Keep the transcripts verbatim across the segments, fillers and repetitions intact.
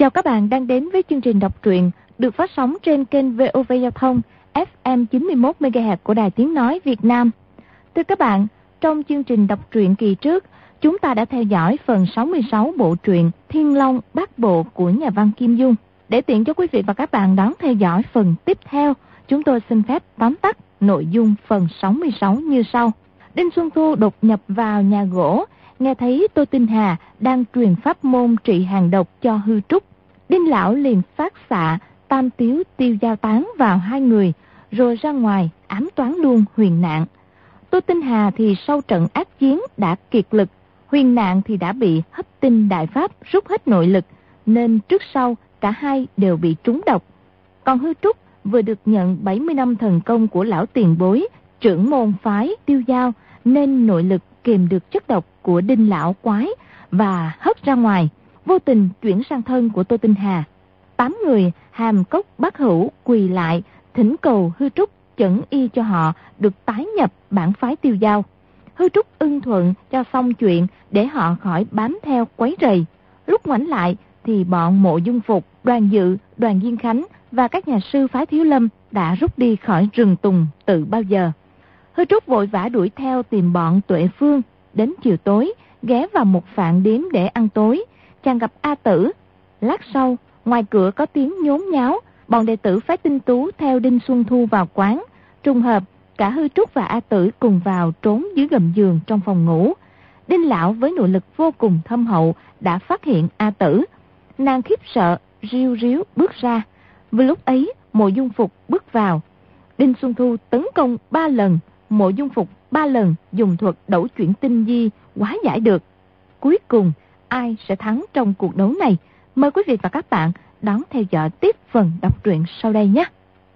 Chào các bạn đang đến với chương trình đọc truyện được phát sóng trên kênh vê o vê Giao thông ép em chín mươi mốt mê ga héc của Đài Tiếng Nói Việt Nam. Thưa các bạn, trong chương trình đọc truyện kỳ trước, chúng ta đã theo dõi phần sáu mươi sáu bộ truyện Thiên Long Bát Bộ của nhà văn Kim Dung. Để tiện cho quý vị và các bạn đón theo dõi phần tiếp theo, chúng tôi xin phép tóm tắt nội dung phần sáu mươi sáu như sau. Đinh Xuân Thu đột nhập vào nhà gỗ, nghe thấy Tô Tinh Hà đang truyền pháp môn trị hàng độc cho Hư Trúc. Đinh lão liền phát xạ tam tiếu tiêu giao tán vào hai người, rồi ra ngoài ám toán luôn Huyền Nạn. Tô Tinh Hà thì sau trận ác chiến đã kiệt lực, Huyền Nạn thì đã bị hấp tinh đại pháp rút hết nội lực, nên trước sau cả hai đều bị trúng độc. Còn Hư Trúc vừa được nhận bảy mươi năm thần công của lão tiền bối, trưởng môn phái tiêu giao, nên nội lực kìm được chất độc của Đinh lão quái và hất ra ngoài, vô tình chuyển sang thân của Tô Tinh Hà. Tám người hàm cốc bát hữu quỳ lại thỉnh cầu Hư Trúc chẩn y cho họ được tái nhập bản phái tiêu giao. Hư Trúc ưng thuận cho xong chuyện để họ khỏi bám theo quấy rầy. Lúc ngoảnh lại thì bọn Mộ Dung Phục, Đoàn Dự, Đoàn Diên Khánh và các nhà sư phái Thiếu Lâm đã rút đi khỏi rừng tùng từ bao giờ. Hư Trúc vội vã đuổi theo tìm bọn Tuệ Phương. Đến chiều tối, ghé vào một phạn điếm để ăn tối. Chàng gặp A Tử. Lát sau, ngoài cửa có tiếng nhốn nháo. Bọn đệ tử phái Tinh Tú theo Đinh Xuân Thu vào quán. Trùng hợp, cả Hư Trúc và A Tử cùng vào trốn dưới gầm giường trong phòng ngủ. Đinh lão với nội lực vô cùng thâm hậu đã phát hiện A Tử. Nàng khiếp sợ, riu riu bước ra. Vừa lúc ấy, Mộ Dung Phục bước vào. Đinh Xuân Thu tấn công ba lần, Mộ Dung Phục ba lần dùng thuật đấu chuyển tinh di hóa giải được. Cuối cùng, ai sẽ thắng trong cuộc đấu này? Mời quý vị và các bạn đón theo dõi tiếp phần đọc truyện sau đây nhé.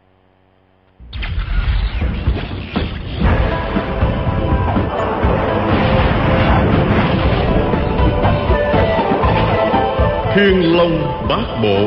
Thiên Long Bát Bộ.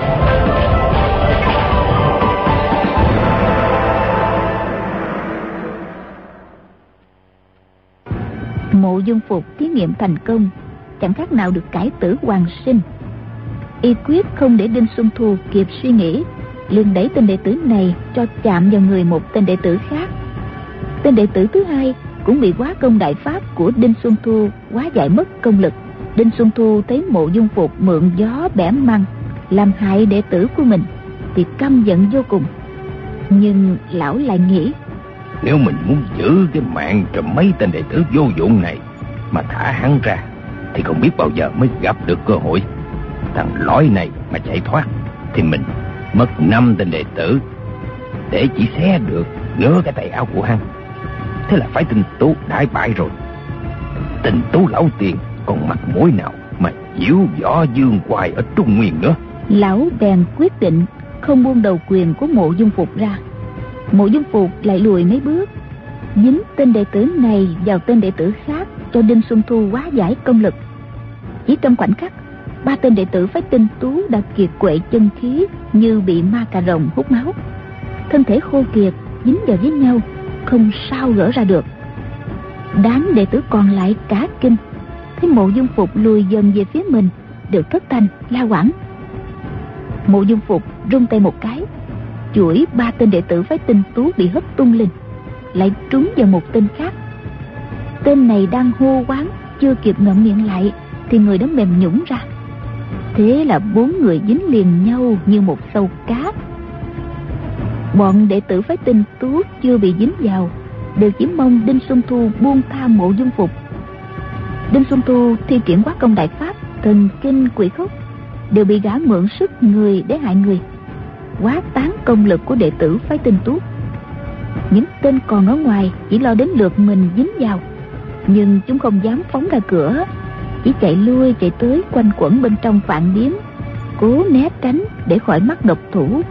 Mộ Dung Phục thí nghiệm thành công, chẳng khác nào được cải tử hoàn sinh. Y quyết không để Đinh Xuân Thu kịp suy nghĩ, liền đẩy tên đệ tử này cho chạm vào người một tên đệ tử khác. Tên đệ tử thứ hai cũng bị hóa công đại pháp của Đinh Xuân Thu hóa giải mất công lực. Đinh Xuân Thu thấy Mộ Dung Phục mượn gió bẻ măng làm hại đệ tử của mình thì căm giận vô cùng. Nhưng lão lại nghĩ, nếu mình muốn giữ cái mạng cho mấy tên đệ tử vô dụng này mà thả hắn ra thì không biết bao giờ mới gặp được cơ hội. Thằng lõi này mà chạy thoát thì mình mất năm tên đệ tử để chỉ xé được nửa cái tay áo của hắn. Thế là phải Tinh Tú đại bại rồi. Tinh Tú lão tiền còn mặt mũi nào mà diễu võ dương hoài ở Trung Nguyên nữa. Lão bèn quyết định không buông đầu quyền của Mộ Dung Phục ra. Mộ Dung Phục lại lùi mấy bước, dính tên đệ tử này vào tên đệ tử khác cho Đinh Xuân Thu hóa giải công lực. Chỉ trong khoảnh khắc, ba tên đệ tử phái Tinh Tú đã kiệt quệ chân khí như bị ma cà rồng hút máu, thân thể khô kiệt dính vào với nhau, không sao gỡ ra được. Đám đệ tử còn lại cả kinh, thấy Mộ Dung Phục lùi dần về phía mình, đều thất thanh la quảng. Mộ Dung Phục rung tay một cái, chuỗi ba tên đệ tử phái Tinh Tú bị hất tung lên, lại trúng vào một tên khác. Tên này đang hô quán, chưa kịp ngậm miệng lại thì người đó mềm nhũn ra. Thế là bốn người dính liền nhau như một sâu cá. Bọn đệ tử phái Tinh Tú chưa bị dính vào đều chỉ mong Đinh Xuân Thu buông tha Mộ Dung Phục. Đinh Xuân Thu thi triển quá công đại pháp, thần kinh quỷ khốc, đều bị gã mượn sức người để hại người, quá tán công lực của đệ tử phái Tinh Tú. Những tên còn ở ngoài chỉ lo đến lượt mình dính vào, nhưng chúng không dám phóng ra cửa, chỉ chạy lui chạy tới quanh quẩn bên trong phạn điếm, cố né tránh để khỏi mắt độc thủ.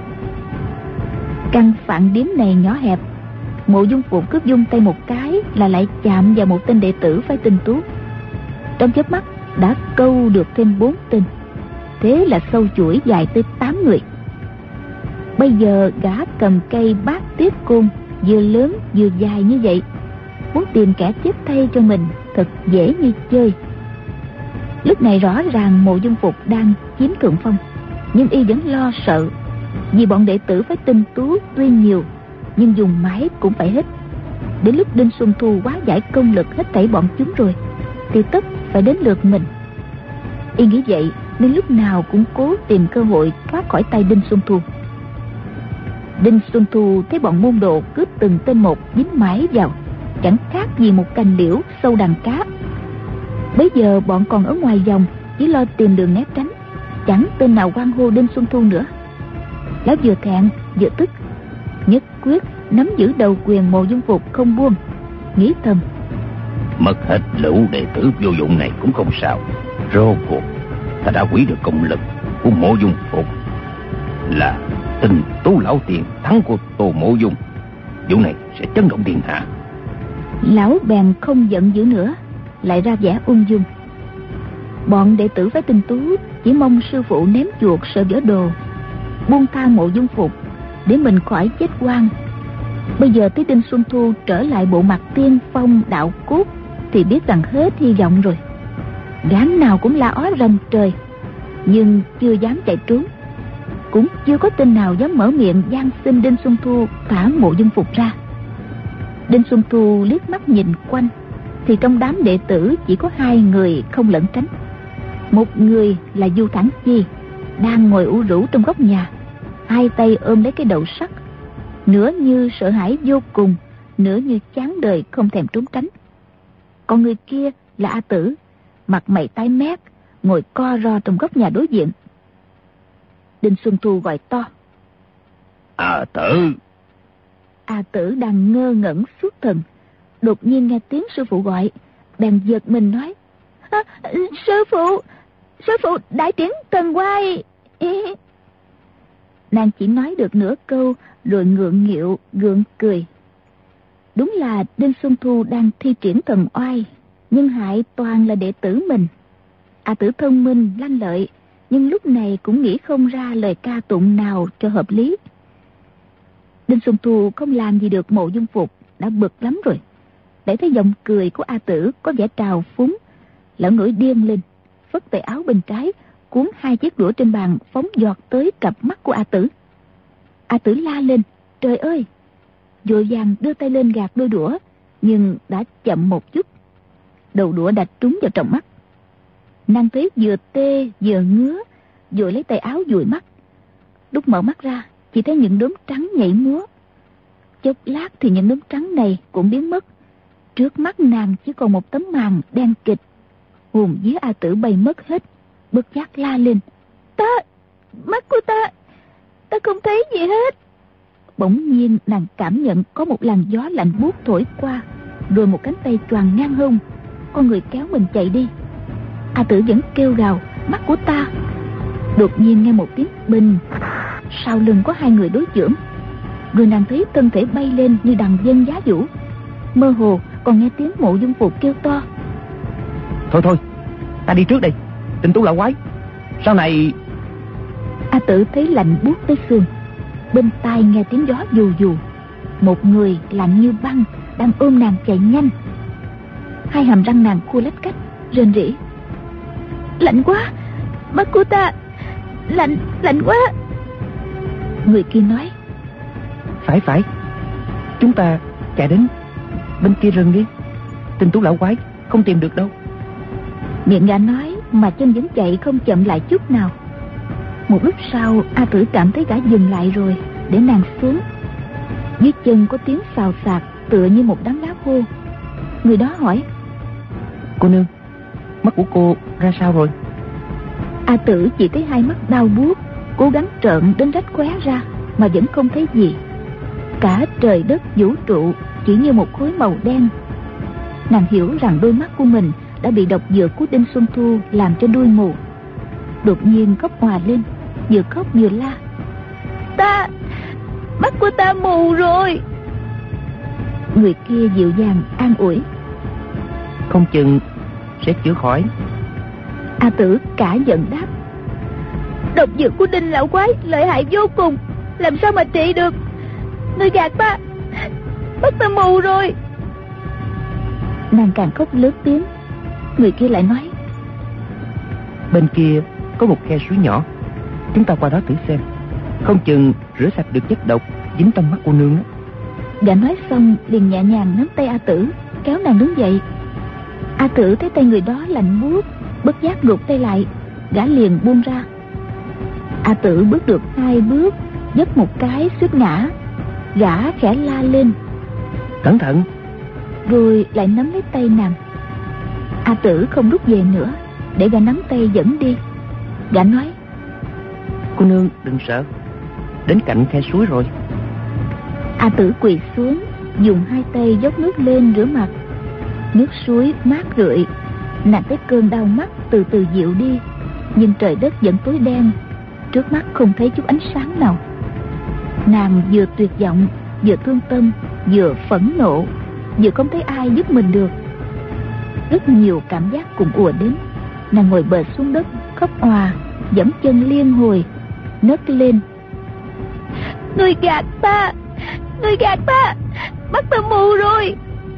Căn phạn điếm này nhỏ hẹp, Mộ Dung Phục cướp dung tay một cái là lại chạm vào một tên đệ tử phái Tinh Tú. Trong chớp mắt đã câu được thêm bốn tên, thế là sâu chuỗi dài tới tám người. Bây giờ gã cầm cây bát tiết côn vừa lớn vừa dài như vậy, muốn tìm kẻ chết thay cho mình thật dễ như chơi. Lúc này rõ ràng Mộ Dung Phục đang chiếm thượng phong, Nhưng y vẫn lo sợ, vì bọn đệ tử phải tinh tú tuy nhiều, nhưng dùng mãi cũng phải hết. Đến lúc Đinh Xuân Thu quá giải công lực hết thảy bọn chúng rồi, thì tất phải đến lượt mình. Y nghĩ vậy nên lúc nào cũng cố tìm cơ hội thoát khỏi tay Đinh Xuân Thu. Đinh Xuân Thu thấy bọn môn đồ cướp từng tên một dính mãi vào, chẳng khác gì một cành liễu sâu đằng cá. Bấy giờ bọn còn ở ngoài vòng, chỉ lo tìm đường né tránh, chẳng tên nào hoan hô Đinh Xuân Thu nữa. Lão vừa thẹn vừa tức, nhất quyết nắm giữ đầu quyền Mộ Dung Phục không buông, nghĩ thầm: mất hết lũ đệ tử vô dụng này cũng không sao. Rốt cuộc ta đã hủy được công lực của Mộ Dung Phục, là Tình Tú lão tiền thắng của Tô Mộ Dung. Vụ này sẽ chấn động thiên hạ. Lão bèn không giận dữ nữa, lại ra vẻ ung dung. Bọn đệ tử phái Tinh Tú chỉ mong sư phụ ném chuột sợ vỡ đồ, buông tha Mộ Dung Phục để mình khỏi chết oan. Bây giờ tới Đinh Xuân Thu trở lại bộ mặt tiên phong đạo cốt thì biết rằng hết hy vọng rồi. Gán nào cũng la ó rầm trời, nhưng chưa dám chạy trốn. Cũng chưa có tên nào dám mở miệng van xin Đinh Xuân Thu thả Mộ Dung Phục ra. Đinh Xuân Thu liếc mắt nhìn quanh, thì trong đám đệ tử chỉ có hai người không lẩn tránh. Một người là Du Thản Chi, đang ngồi ủ rũ trong góc nhà, hai tay ôm lấy cái đầu sắt, nửa như sợ hãi vô cùng, nửa như chán đời không thèm trốn tránh. Còn người kia là A Tử, mặt mày tái mét, ngồi co ro trong góc nhà đối diện. Đinh Xuân Thu gọi to: A Tử! A Tử đang ngơ ngẩn xuất thần, đột nhiên nghe tiếng sư phụ gọi, bèn giật mình nói: à, sư phụ, sư phụ đại triển thần quay. Nàng chỉ nói được nửa câu rồi ngượng nghịu gượng cười. Đúng là Đinh Xuân Thu đang thi triển thần oai, nhưng hại toàn là đệ tử mình. A Tử thông minh lanh lợi, nhưng lúc này cũng nghĩ không ra lời ca tụng nào cho hợp lý. Đinh Xuân Thu không làm gì được Mộ Dung Phục đã bực lắm rồi. Để thấy giọng cười của A Tử có vẻ trào phúng, lão nổi điên lên, phất tay áo bên trái, cuốn hai chiếc đũa trên bàn phóng giọt tới cặp mắt của A Tử. A Tử la lên: trời ơi! Vội vàng đưa tay lên gạt đôi đũa, nhưng đã chậm một chút. Đầu đũa đã trúng vào trong mắt. Nàng thấy vừa tê vừa ngứa, vội lấy tay áo dụi mắt. Lúc mở mắt ra, chỉ thấy những đốm trắng nhảy múa. Chốc lát thì những đốm trắng này cũng biến mất. Trước mắt nàng chỉ còn một tấm màn đen kịch. Hồn vía A Tử bay mất hết, bất giác la lên: ta, mắt của ta, ta không thấy gì hết. Bỗng nhiên nàng cảm nhận có một làn gió lạnh buốt thổi qua, rồi một cánh tay choàng ngang hông, con người kéo mình chạy đi. A Tử vẫn kêu gào: mắt của ta. Đột nhiên nghe một tiếng bình, sau lưng có hai người đối chưởng, rồi nàng thấy thân thể bay lên như đằng vân giá vũ. Mơ hồ còn nghe tiếng Mộ Dung Phục kêu to: thôi thôi, ta đi trước đây, Tinh Tú lão quái, sau này. A Tử thấy lạnh buốt tới xương, bên tai nghe tiếng gió dù dù. Một người lạnh như băng đang ôm nàng chạy nhanh. Hai hàm răng nàng khua lách cách, rên rỉ: lạnh quá, mắt của ta, lạnh, lạnh quá. Người kia nói: phải phải, chúng ta chạy đến bên kia rừng đi, Tinh Tú lão quái không tìm được đâu. Miệng gã nói mà chân vẫn chạy không chậm lại chút nào. Một lúc sau, A Tử cảm thấy gã dừng lại rồi, để nàng xuống. Dưới chân có tiếng xào xạc tựa như một đám lá khô. Người đó hỏi: cô nương, mắt của cô ra sao rồi? A Tử chỉ thấy hai mắt đau buốt, cố gắng trợn đến rách khóe ra mà vẫn không thấy gì. Cả trời đất vũ trụ chỉ như một khối màu đen. Nàng hiểu rằng đôi mắt của mình đã bị độc dược của Đinh Xuân Thu làm cho đuôi mù. Đột nhiên khóc òa lên, vừa khóc vừa la: ta, mắt của ta mù rồi. Người kia dịu dàng an ủi: không chừng sẽ chữa khỏi. A Tử cả giận đáp: độc dược của Đinh lão quái lợi hại vô cùng, làm sao mà trị được. Người gạt ta, mắt ta mù rồi. Nàng càng khóc lớn tiếng. Người kia lại nói: bên kia có một khe suối nhỏ, Chúng ta qua đó thử xem, không chừng rửa sạch được chất độc dính trong mắt cô nương á. Gã nói xong liền nhẹ nhàng nắm tay A Tử, kéo nàng đứng dậy. A Tử thấy tay người đó lạnh buốt, bất giác rụt tay lại, gã liền buông ra. A Tử bước được hai bước, dấp một cái suýt ngã. Gã khẽ la lên: Cẩn thận! Rồi lại nắm lấy tay nàng. A Tử không rút về nữa, để gã nắm tay dẫn đi. Gã nói: Cô nương đừng sợ, đến cạnh khe suối rồi. A Tử quỳ xuống, dùng hai tay dốc nước lên rửa mặt. Nước suối mát rượi, nàng thấy cơn đau mắt từ từ dịu đi, nhưng trời đất vẫn tối đen, trước mắt không thấy chút ánh sáng nào. Nàng vừa tuyệt vọng, vừa thương tâm, vừa phẫn nộ, vừa không thấy ai giúp mình được. Rất nhiều cảm giác cùng ùa đến. Nàng ngồi bệt xuống đất khóc òa, giẫm chân liên hồi, nấc lên: Người gạt ta, người gạt ta, mắt ta mù rồi.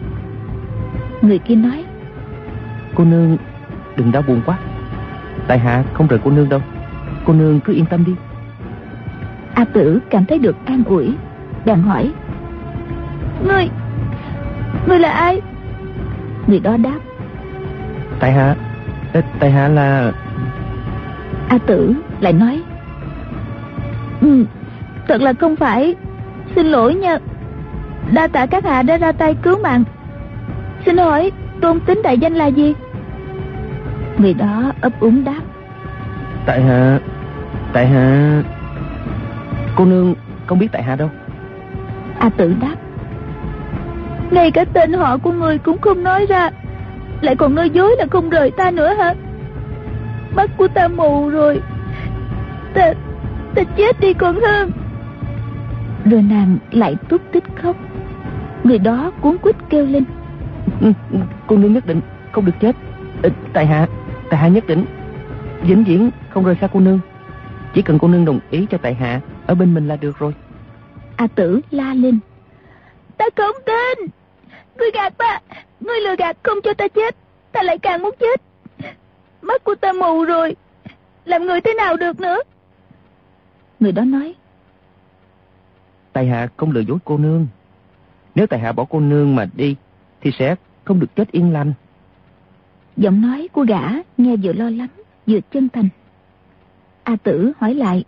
Người kia nói: Cô nương đừng đau buồn quá, tại hạ không rời cô nương đâu, cô nương cứ yên tâm đi. A Tử cảm thấy được an ủi, bèn hỏi: Ngươi, ngươi là ai? Người đó đáp: Tại hạ, tại hạ là... A Tử lại nói: Ừ, thật là không phải, xin lỗi nha, đa tạ các hạ đã ra tay cứu mạng. Xin hỏi tôn tính đại danh là gì? Người đó ấp úng đáp: Tại hạ, tại hạ... Cô nương không biết tại hạ đâu. A Tử đáp: Ngay cả tên họ của người cũng không nói ra, lại còn nói dối là không rời ta nữa hả? Mắt của ta mù rồi, Ta, ta chết đi còn hơn. Rồi nàng lại tút tít khóc. Người đó cuống quýt kêu lên: Cô nương nhất định không được chết. Tại hạ, tại hạ nhất định vĩnh viễn không rời xa cô nương. Chỉ cần cô nương đồng ý cho tại hạ ở bên mình là được rồi. A Tử la lên: Ta không tin, ngươi gạt ta, ngươi lừa gạt không cho ta chết, ta lại càng muốn chết. Mắt của ta mù rồi, làm người thế nào được nữa? Người đó nói: Tại hạ không lừa dối cô nương. Nếu tại hạ bỏ cô nương mà đi thì sẽ không được chết yên lành. Giọng nói của gã nghe vừa lo lắng vừa chân thành. A Tử hỏi lại: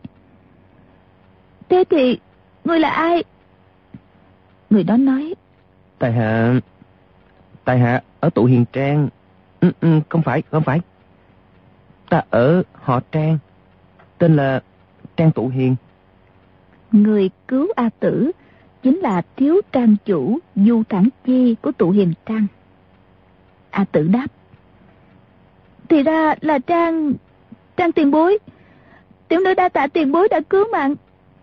Thế thì ngươi là ai? Người đó nói: Tại hạ, tại hạ ở tụ Hiền Trang. Ừ, ừ, không phải, không phải. Ta ở họ Trang, tên là Trang Tụ Hiền. Người cứu A Tử chính là thiếu trang chủ Du Thản Chi của Tụ Hiền Trang. A Tử đáp: Thì ra là Trang, Trang tiền bối. Tiểu nữ đa tạ tiền bối đã cứu mạng.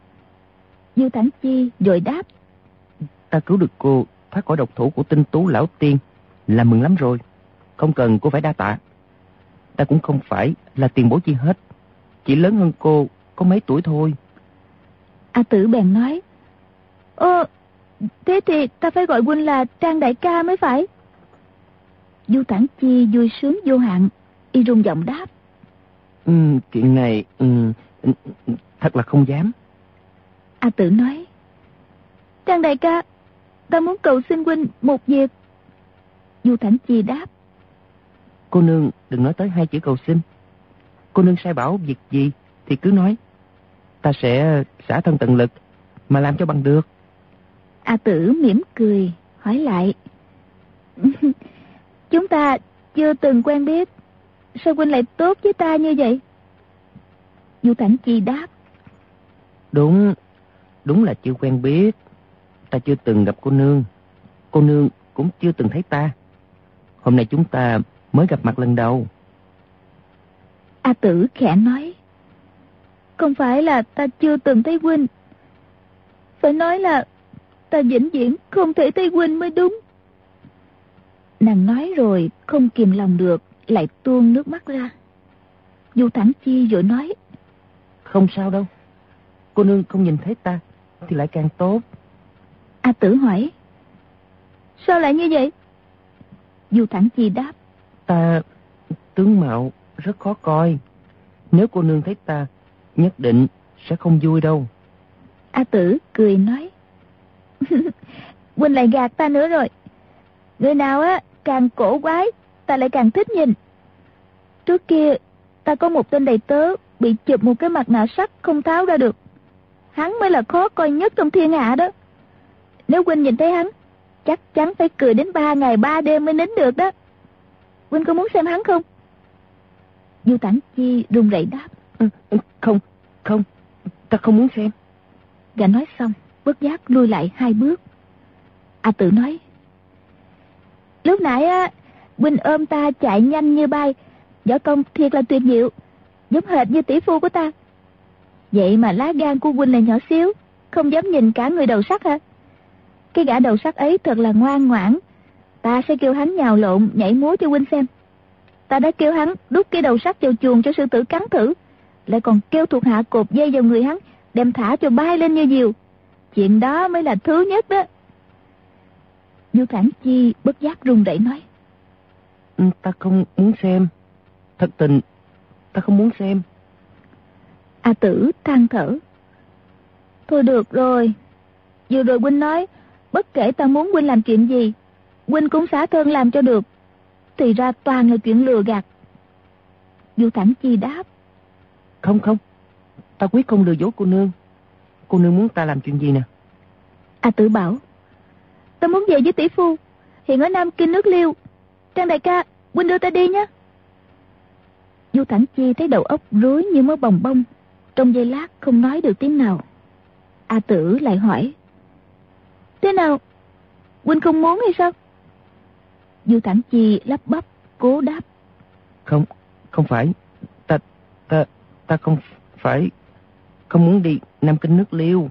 Du Thản Chi rồi đáp: Ta cứu được cô thoát khỏi độc thủ của Tinh Tú lão tiên là mừng lắm rồi, không cần cô phải đa tạ. Ta cũng không phải là tiền bối chi hết, chỉ lớn hơn cô có mấy tuổi thôi. A Tử bèn nói: Ơ, thế thì ta phải gọi huynh là Trang đại ca mới phải. Du Thản Chi vui sướng vô hạn, y rung giọng đáp: Ừ, chuyện này ừ, thật là không dám. A Tử nói: Trang đại ca, ta muốn cầu xin huynh một việc. Du Thản Chi đáp: Cô nương đừng nói tới hai chữ cầu xin. Cô nương sai bảo việc gì thì cứ nói, ta sẽ xả thân tận lực mà làm cho bằng được. A Tử mỉm cười hỏi lại: Chúng ta chưa từng quen biết, sao huynh lại tốt với ta như vậy? Du Thản Chi đáp: Đúng, đúng là chưa quen biết. Ta chưa từng gặp cô nương, cô nương cũng chưa từng thấy ta. Hôm nay chúng ta mới gặp mặt lần đầu. A Tử khẽ nói: Không phải là ta chưa từng thấy huynh, phải nói là ta vĩnh viễn không thể thấy huynh mới đúng. Nàng nói rồi không kìm lòng được, lại tuôn nước mắt ra. Du Thản Chi vội nói: Không sao đâu, cô nương không nhìn thấy ta thì lại càng tốt. A Tử hỏi: Sao lại như vậy? Du Thản Chi đáp: Ta tướng mạo rất khó coi, nếu cô nương thấy ta nhất định sẽ không vui đâu. A Tử cười nói. Huynh lại gạt ta nữa rồi. Người nào á càng cổ quái ta lại càng thích nhìn. Trước kia ta có một tên đầy tớ bị chụp một cái mặt nạ sắt không tháo ra được. Hắn mới là khó coi nhất trong thiên hạ đó. Nếu huynh nhìn thấy hắn, chắc chắn phải cười đến ba ngày ba đêm mới nín được đó. Huynh có muốn xem hắn không? Du Tản Chi run rẩy đáp. Ừ, không, không, ta không muốn xem. Gã nói xong, bất giác lui lại hai bước. A Tử nói. Lúc nãy á, huynh ôm ta chạy nhanh như bay, võ công thiệt là tuyệt diệu, giống hệt như tỷ phu của ta. Vậy mà lá gan của huynh là nhỏ xíu, không dám nhìn cả người đầu sắt hả? Cái gã đầu sắt ấy thật là ngoan ngoãn, ta sẽ kêu hắn nhào lộn nhảy múa cho huynh xem. Ta đã kêu hắn đút cái đầu sắt vào chuồng cho sư tử cắn thử, lại còn kêu thuộc hạ cột dây vào người hắn, đem thả cho bay lên như diều. Chuyện đó mới là thứ nhất đó. Du Thản Chi bất giác run rẩy nói. Ừ, ta không muốn xem. Thật tình, ta không muốn xem. A Tử than thở. Thôi được rồi. Vừa rồi huynh nói, bất kể ta muốn huynh làm chuyện gì, huynh cũng xả thân làm cho được. Thì ra toàn là chuyện lừa gạt. Du Thản Chi đáp. Không không, ta quyết không lừa dối cô nương. Cô nương muốn ta làm chuyện gì nè? A Tử bảo. Ta muốn về với tỷ phu, hiện ở Nam Kinh nước Liêu. Trang đại ca, huynh đưa ta đi nhé. Du Thản Chi thấy đầu óc rối như mớ bồng bông, trong giây lát không nói được tiếng nào. A Tử lại hỏi. Thế nào? Huynh không muốn hay sao? Du Thản Chi lắp bắp cố đáp. Không, không phải. Ta, ta, ta không phải, không muốn đi Nam Kinh nước Liêu.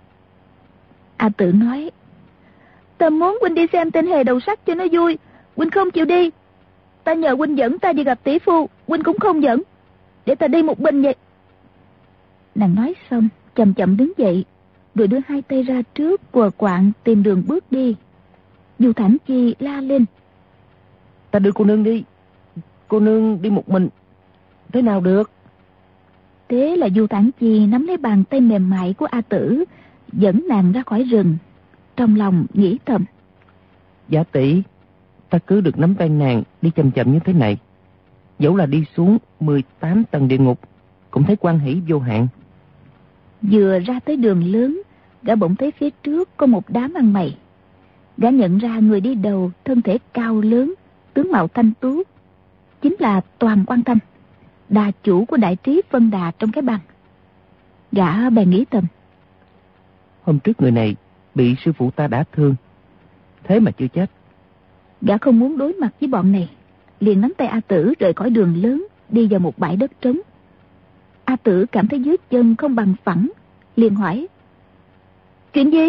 A Tử nói. Ta muốn huynh đi xem tên hề đầu sắt cho nó vui, huynh không chịu đi. Ta nhờ huynh dẫn ta đi gặp tỷ phu, huynh cũng không dẫn. Để ta đi một mình vậy. Nàng nói xong, chậm chậm đứng dậy, rồi đưa hai tay ra trước quờ quạng tìm đường bước đi. Du Thản Chi la lên. Ta đưa cô nương đi. Cô nương đi một mình, thế nào được? Thế là Du Thản Chi nắm lấy bàn tay mềm mại của A Tử, dẫn nàng ra khỏi rừng. Trong lòng nghĩ thầm. Giả tỷ, ta cứ được nắm tay nàng đi chậm chậm như thế này, dẫu là đi xuống mười tám tầng địa ngục cũng thấy hoan hỷ vô hạn. Vừa ra tới đường lớn, gã bỗng thấy phía trước có một đám ăn mày. Gã nhận ra người đi đầu thân thể cao lớn, tướng mạo thanh tú, chính là Toàn Quan Thanh, đà chủ của đại trí phân đà trong cái bang. Gã bèn nghĩ thầm. Hôm trước người này bị sư phụ ta đả thương, thế mà chưa chết. Gã không muốn đối mặt với bọn này, liền nắm tay A Tử rời khỏi đường lớn, đi vào một bãi đất trống. A Tử cảm thấy dưới chân không bằng phẳng, liền hỏi. Chuyện gì?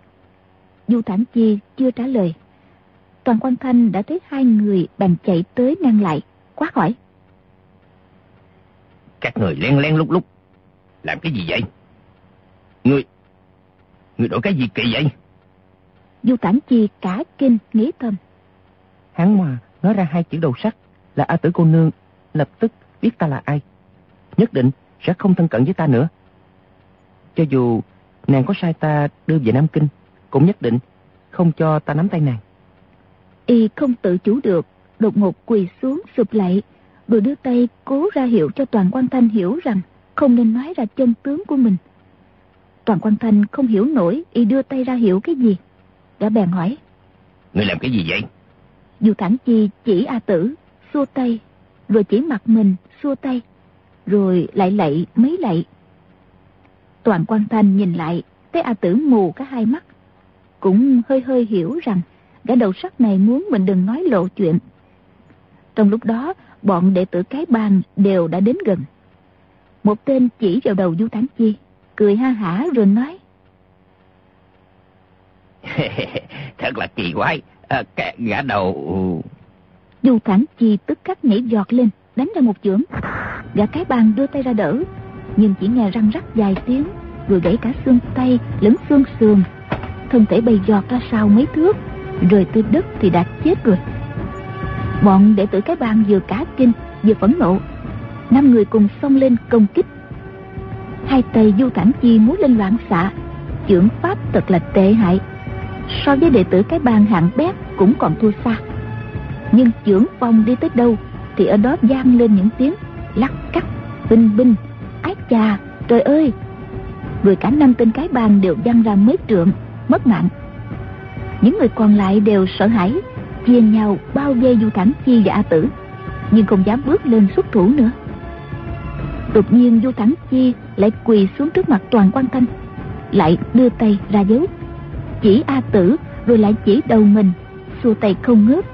Du Thản Chi chưa trả lời, Toàn Quan Thanh đã thấy hai người bèn chạy tới ngăn lại, quát hỏi. Các người len len lúc lúc làm cái gì vậy? Người Người đổi cái gì kỳ vậy? Du Thản Chi cả kinh nghĩ thầm. Hắn mà nói ra hai chữ đầu sắt là A Tử cô nương, lập tức biết ta là ai, nhất định sẽ không thân cận với ta nữa. Cho dù nàng có sai ta đưa về Nam Kinh, cũng nhất định không cho ta nắm tay nàng. Y không tự chủ được, đột ngột quỳ xuống sụp lạy, rồi đưa tay cố ra hiệu cho Toàn Quan Thanh hiểu rằng không nên nói ra chân tướng của mình. Toàn Quan Thanh không hiểu nổi Y đưa tay ra hiệu cái gì, đã bèn hỏi. Ngươi làm cái gì vậy? Du Thản Chi chỉ A Tử, xua tay, rồi chỉ mặt mình, xua tay, rồi lại lạy mấy lạy. Toàn Quan Thanh nhìn lại, thấy A Tử mù cả hai mắt, cũng hơi hơi hiểu rằng gã đầu sắt này muốn mình đừng nói lộ chuyện. Trong lúc đó, bọn đệ tử cái bang đều đã đến gần. Một tên chỉ vào đầu Du Thản Chi, cười ha hả rồi nói. Thật là kỳ quái, à, cái gã đầu... Du Thản Chi tức khắc nhảy giọt lên, đánh ra một chưởng. Gã cái bang đưa tay ra đỡ, nhưng chỉ nghe răng rắc vài tiếng, rồi gãy cả xương tay lẫn xương sườn, thân thể bay giọt ra sau mấy thước, rơi tới đất thì đã chết rồi. Bọn đệ tử cái bang vừa cả kinh vừa phẫn nộ, năm người cùng xông lên công kích. Hai tay Du Thản Chi múa lên loạn xạ, chưởng pháp thật là tệ hại. So với đệ tử cái bang hạng bét cũng còn thua xa. Nhưng chưởng phong đi tới đâu thì ở đó vang lên những tiếng lắc cắt, binh binh, ái chà, trời ơi. Rồi cả năm tên cái bang đều văng ra mấy trượng, mất mạng. Những người còn lại đều sợ hãi, chia nhau bao vây Du Thản Chi và A Tử, nhưng không dám bước lên xuất thủ nữa. Đột nhiên Du Thản Chi lại quỳ xuống trước mặt Toàn Quan Thanh, lại đưa tay ra dấu, chỉ A Tử rồi lại chỉ đầu mình, xua tay không ngớt.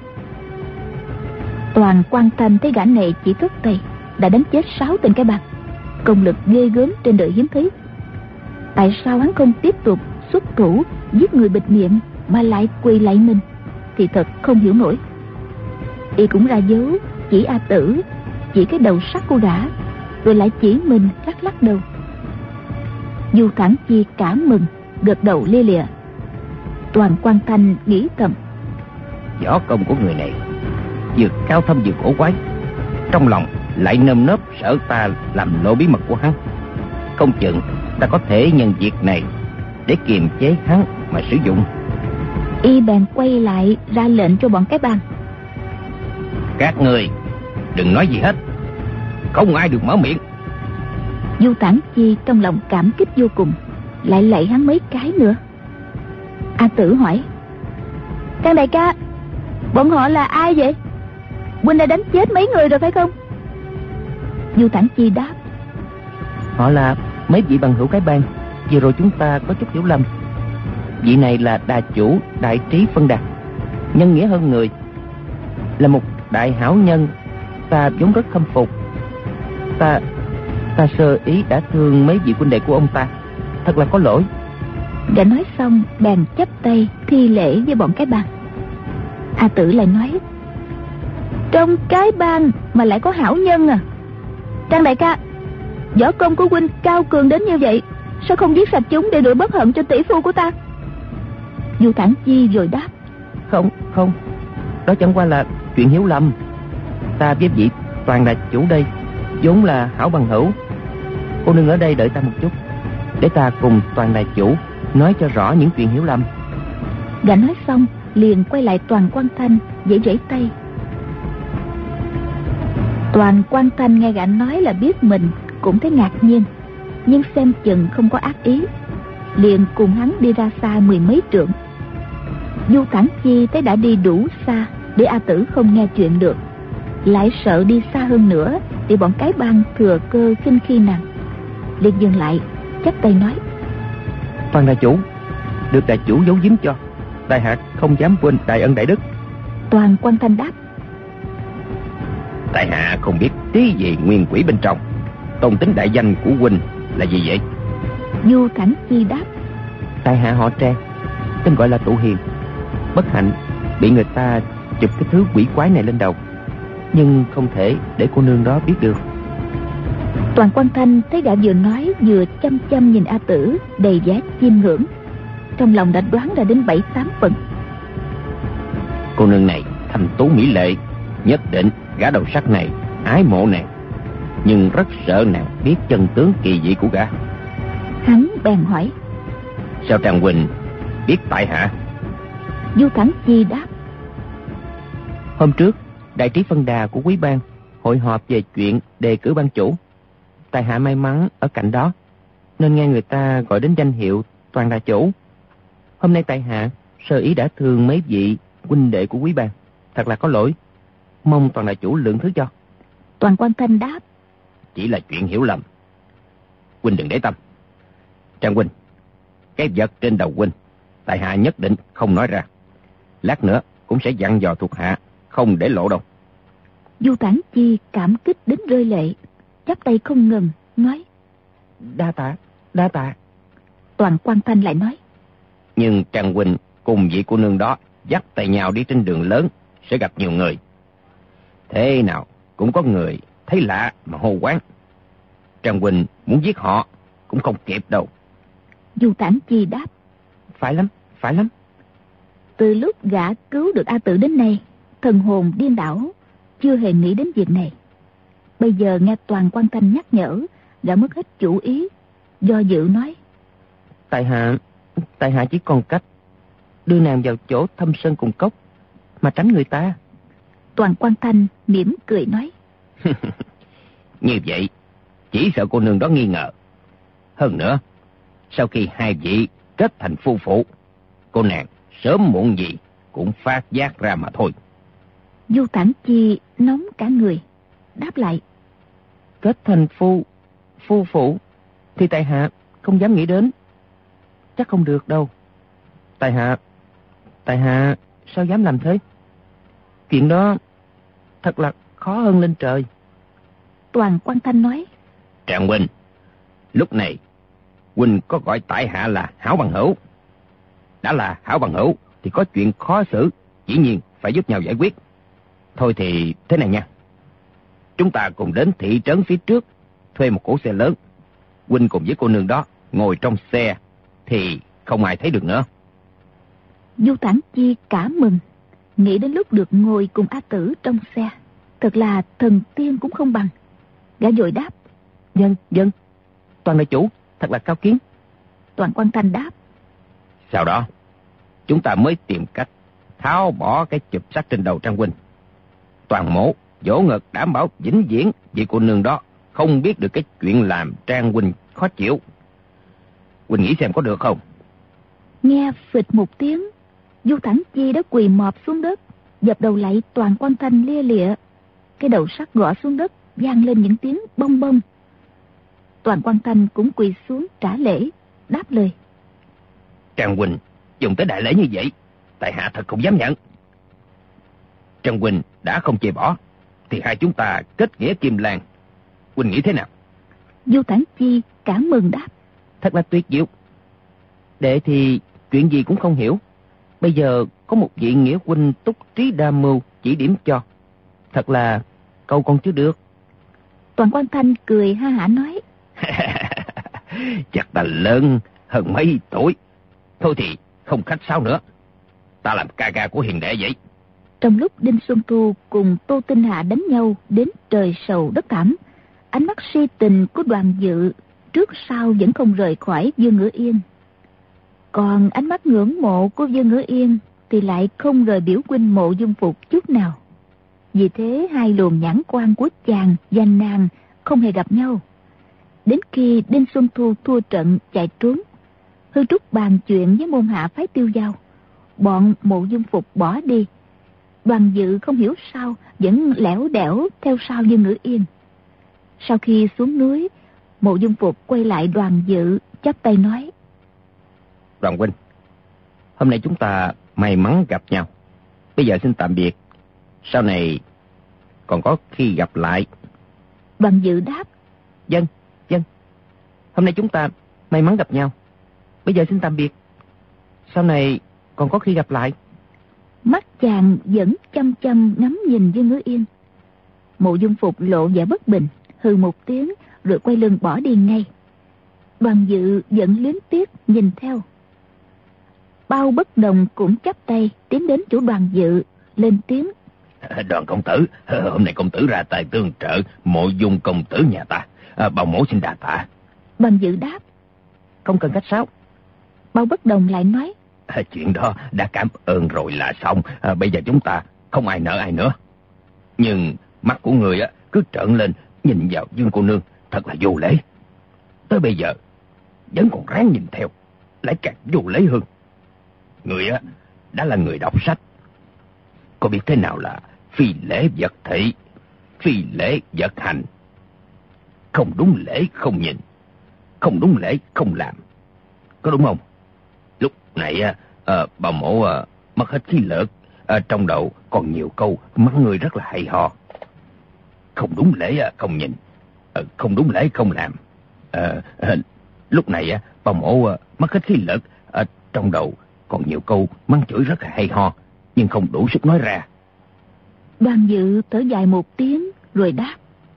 Toàn Quan Thanh thấy gã này chỉ cất tay đã đánh chết sáu tên cái bang, công lực ghê gớm trên đời hiếm thấy. Tại sao hắn không tiếp tục xuất thủ giết người bịt miệng mà lại quỳ lạy mình thì thật không hiểu nổi. Y cũng ra dấu, chỉ A Tử, chỉ cái đầu sắt của gã, rồi lại chỉ mình lắc lắc đầu. Du Thản Chi cảm mừng, gật đầu lia lịa. Toàn Quan Thanh nghĩ thầm, võ công của người này vừa cao thâm vừa cổ quái, trong lòng lại nơm nớp sợ ta làm lộ bí mật của hắn. Không chừng ta có thể nhân việc này để kiềm chế hắn mà sử dụng. Y bèn quay lại ra lệnh cho bọn cái bang: các người đừng nói gì hết, không ai được mở miệng. Du Thản Chi trong lòng cảm kích vô cùng, lại lạy hắn mấy cái nữa. A Tử hỏi: Trang đại ca, bọn họ là ai vậy? Huynh đã đánh chết mấy người rồi phải không? Du Thản Chi đáp: Họ là mấy vị bằng hữu cái bang, vừa rồi chúng ta có chút hiểu lầm. Vị này là đà chủ Đại Trí Phân Đà, nhân nghĩa hơn người, là một đại hảo nhân, ta vốn rất khâm phục. Ta ta sơ ý đã thương mấy vị huynh đệ của ông ta, thật là có lỗi. Đã nói xong bèn chắp tay thi lễ với bọn cái bang. A Tử lại nói: trong cái bang mà lại có hảo nhân à? Trang đại ca, võ công của huynh cao cường đến như vậy, sao không giết sạch chúng để đuổi bất hận cho tỷ phu của ta? Du Thản Chi rồi đáp: Không, không, đó chẳng qua là chuyện hiểu lầm. Ta với vị Toàn đại chủ đây vốn là hảo bằng hữu. Cô nương ở đây đợi ta một chút, để ta cùng Toàn đại chủ nói cho rõ những chuyện hiểu lầm. Gã nói xong liền quay lại Toàn Quan Thanh vẫy vẫy tay. Toàn Quan Thanh nghe gã nói là biết mình cũng thấy ngạc nhiên, nhưng xem chừng không có ác ý, liền cùng hắn đi ra xa mười mấy trượng. Du Thản Chi thấy đã đi đủ xa để A Tử không nghe chuyện được, lại sợ đi xa hơn nữa thì bọn cái bang thừa cơ khinh khi nàng, liền dừng lại chắp tay nói: Toàn đại chủ, được đại chủ giấu giếm cho, tại hạ không dám quên đại ân đại đức. Toàn Quan Thanh đáp: tại hạ không biết tí gì nguyên quỷ bên trong. Tôn tính đại danh của huynh là gì vậy? Du Thản Chi đáp: tại hạ họ Trang, tên gọi là Tụ Hiền. Bất hạnh bị người ta chụp cái thứ quỷ quái này lên đầu, nhưng không thể để cô nương đó biết được. Toàn Quan Thanh thấy gã vừa nói vừa chăm chăm nhìn A Tử đầy vẻ chiêm ngưỡng, trong lòng đã đoán ra đến bảy tám phần. Cô nương này thanh tú mỹ lệ, nhất định gã đầu sắt này ái mộ nàng, nhưng rất sợ nàng biết chân tướng kỳ dị của gã. Hắn bèn hỏi: sao Trang huynh biết tại hạ? Du Thản Chi đáp: Hôm trước Đại Trí Phân Đà của quý bang hội họp về chuyện đề cử ban chủ. Tại hạ may mắn ở cạnh đó, nên nghe người ta gọi đến danh hiệu Toàn đại chủ. Hôm nay tại hạ sơ ý đã thương mấy vị huynh đệ của quý bang, thật là có lỗi, mong Toàn đại chủ lượng thứ cho. Toàn Quan Thanh đáp: chỉ là chuyện hiểu lầm, huynh đừng để tâm. Trang huynh, cái vật trên đầu huynh tại hạ nhất định không nói ra, lát nữa cũng sẽ dặn dò thuộc hạ không để lộ đâu. Du Thản Chi cảm kích đến rơi lệ, chắp tay không ngừng nói: Đa tạ, đa tạ. Toàn Quan Thanh lại nói: nhưng Trang huynh cùng vị cô nương đó dắt tay nhau đi trên đường lớn sẽ gặp nhiều người, thế nào cũng có người thấy lạ mà hô quán. Trang huynh muốn giết họ cũng không kịp đâu. Du Thản Chi đáp: phải lắm, phải lắm. Từ lúc gã cứu được A Tử đến nay, thần hồn điên đảo, chưa hề nghĩ đến việc này. Bây giờ nghe Toàn Quan Thanh nhắc nhở, gã mất hết chủ ý, do dự nói: Tại hạ, tại hạ chỉ còn cách đưa nàng vào chỗ thâm sơn cùng cốc mà tránh người ta. Toàn Quan Thanh mỉm cười nói: Như vậy chỉ sợ cô nương đó nghi ngờ. Hơn nữa, sau khi hai vị kết thành phu phụ, cô nàng sớm muộn gì cũng phát giác ra mà thôi. Du Tản Chi nóng cả người, đáp lại: Kết thành phu phu phụ thì tại hạ không dám nghĩ đến. Chắc không được đâu. Tại hạ tại hạ sao dám làm thế? Chuyện đó thật là khó hơn lên trời. Toàn Quan Thanh nói: Trạng huynh, lúc này huynh có gọi tại hạ là hảo bằng hữu. Đã là hảo bằng hữu thì có chuyện khó xử, dĩ nhiên phải giúp nhau giải quyết. Thôi thì thế này nha, chúng ta cùng đến thị trấn phía trước, thuê một cỗ xe lớn. Huynh cùng với cô nương đó ngồi trong xe thì không ai thấy được nữa. Du Tản Chi cả mừng, nghĩ đến lúc được ngồi cùng A Tử trong xe, thật là thần tiên cũng không bằng. Gã vội đáp: Vâng, vâng, Toàn đại chủ thật là cao kiến. Toàn Quan Thanh đáp: Sau đó chúng ta mới tìm cách tháo bỏ cái chụp sắt trên đầu Trang huynh. Toàn mổ vỗ ngực đảm bảo vĩnh viễn vì cô nương đó không biết được cái chuyện làm Trang huynh khó chịu. Huynh nghĩ xem có được không? Nghe phịch một tiếng, Du Tản Chi đã quỳ mọp xuống đất, dập đầu lại Toàn Quan Thanh lia lịa. Cái đầu sắt gõ xuống đất vang lên những tiếng bông bông. Toàn Quan Thanh cũng quỳ xuống trả lễ, đáp lời: Trang huynh dùng tới đại lễ như vậy, tại hạ thật không dám nhận. Trang huynh đã không chê bỏ thì hai chúng ta kết nghĩa kim lan. Huynh nghĩ thế nào? Du Tản Chi cảm mừng đáp: Thật là tuyệt diệu. Đệ thì chuyện gì cũng không hiểu. Bây giờ có một vị nghĩa huynh túc trí đa mưu chỉ điểm cho. Thật là câu còn chưa được. Toàn Quan Thanh cười ha hả nói: Chắc ta lớn hơn mấy tuổi. Thôi thì không khách sáo nữa, ta làm ca ca của hiền đệ vậy. Trong lúc Đinh Xuân Thu cùng Tô Tinh Hạ đánh nhau đến trời sầu đất thảm, ánh mắt si tình của Đoàn Dự trước sau vẫn không rời khỏi Dương Ngữ Yên. Còn ánh mắt ngưỡng mộ của Dương Ngữ Yên thì lại không rời biểu huynh Mộ Dung Phục chút nào. Vì thế hai luồng nhãn quan của chàng và nàng không hề gặp nhau. Đến khi Đinh Xuân Thu thua trận chạy trốn, Hư Trúc bàn chuyện với môn hạ phái Tiêu Giao, bọn Mộ Dung Phục bỏ đi. Đoàn Dự không hiểu sao vẫn lẻo đẻo theo sau Dương Ngữ Yên. Sau khi xuống núi, Mộ Dung Phục quay lại Đoàn Dự chắp tay nói: Đoàn huynh, hôm nay chúng ta may mắn gặp nhau. Bây giờ xin tạm biệt, sau này còn có khi gặp lại. Đoàn Dự đáp: Vâng, vâng. Hôm nay chúng ta may mắn gặp nhau. Bây giờ xin tạm biệt, sau này còn có khi gặp lại. Mắt chàng vẫn chăm chăm ngắm nhìn Dương Ngữ Yên. Mộ Dung Phục lộ vẻ bất bình, hừ một tiếng rồi quay lưng bỏ đi ngay. Đoàn Dự vẫn luyến tiếc nhìn theo. Bao Bất Đồng cũng chắp tay tiến đến chỗ Đoàn Dự, lên tiếng: Đoàn công tử, hôm nay công tử ra tay tương trợ Mộ Dung công tử nhà ta, à, Bao mổ xin đà tạ. Đoàn Dự đáp: Không cần khách sáo. Bao Bất Đồng lại nói: À, chuyện đó đã cảm ơn rồi là xong, à, bây giờ chúng ta không ai nợ ai nữa. Nhưng mắt của người á cứ trợn lên nhìn vào Dương cô nương thật là vô lễ. Tới bây giờ vẫn còn ráng nhìn theo, lại càng vô lễ hơn. Người á đã là người đọc sách, có biết thế nào là phi lễ vật thị, phi lễ vật hành. Không đúng lễ không nhìn, không đúng lễ không làm, có đúng không? Lúc này á à, bà mổ à, mất hết khí lực, à, trong đầu còn nhiều câu mắng người rất là hay ho. Không đúng lễ à, không nhìn, à, không đúng lễ không làm. À, à, lúc này á bà mổ à, mất hết khí lực, à, trong đầu còn nhiều câu mắng chửi rất là hay ho, nhưng không đủ sức nói ra. Đoàn Dự thở dài một tiếng rồi đáp: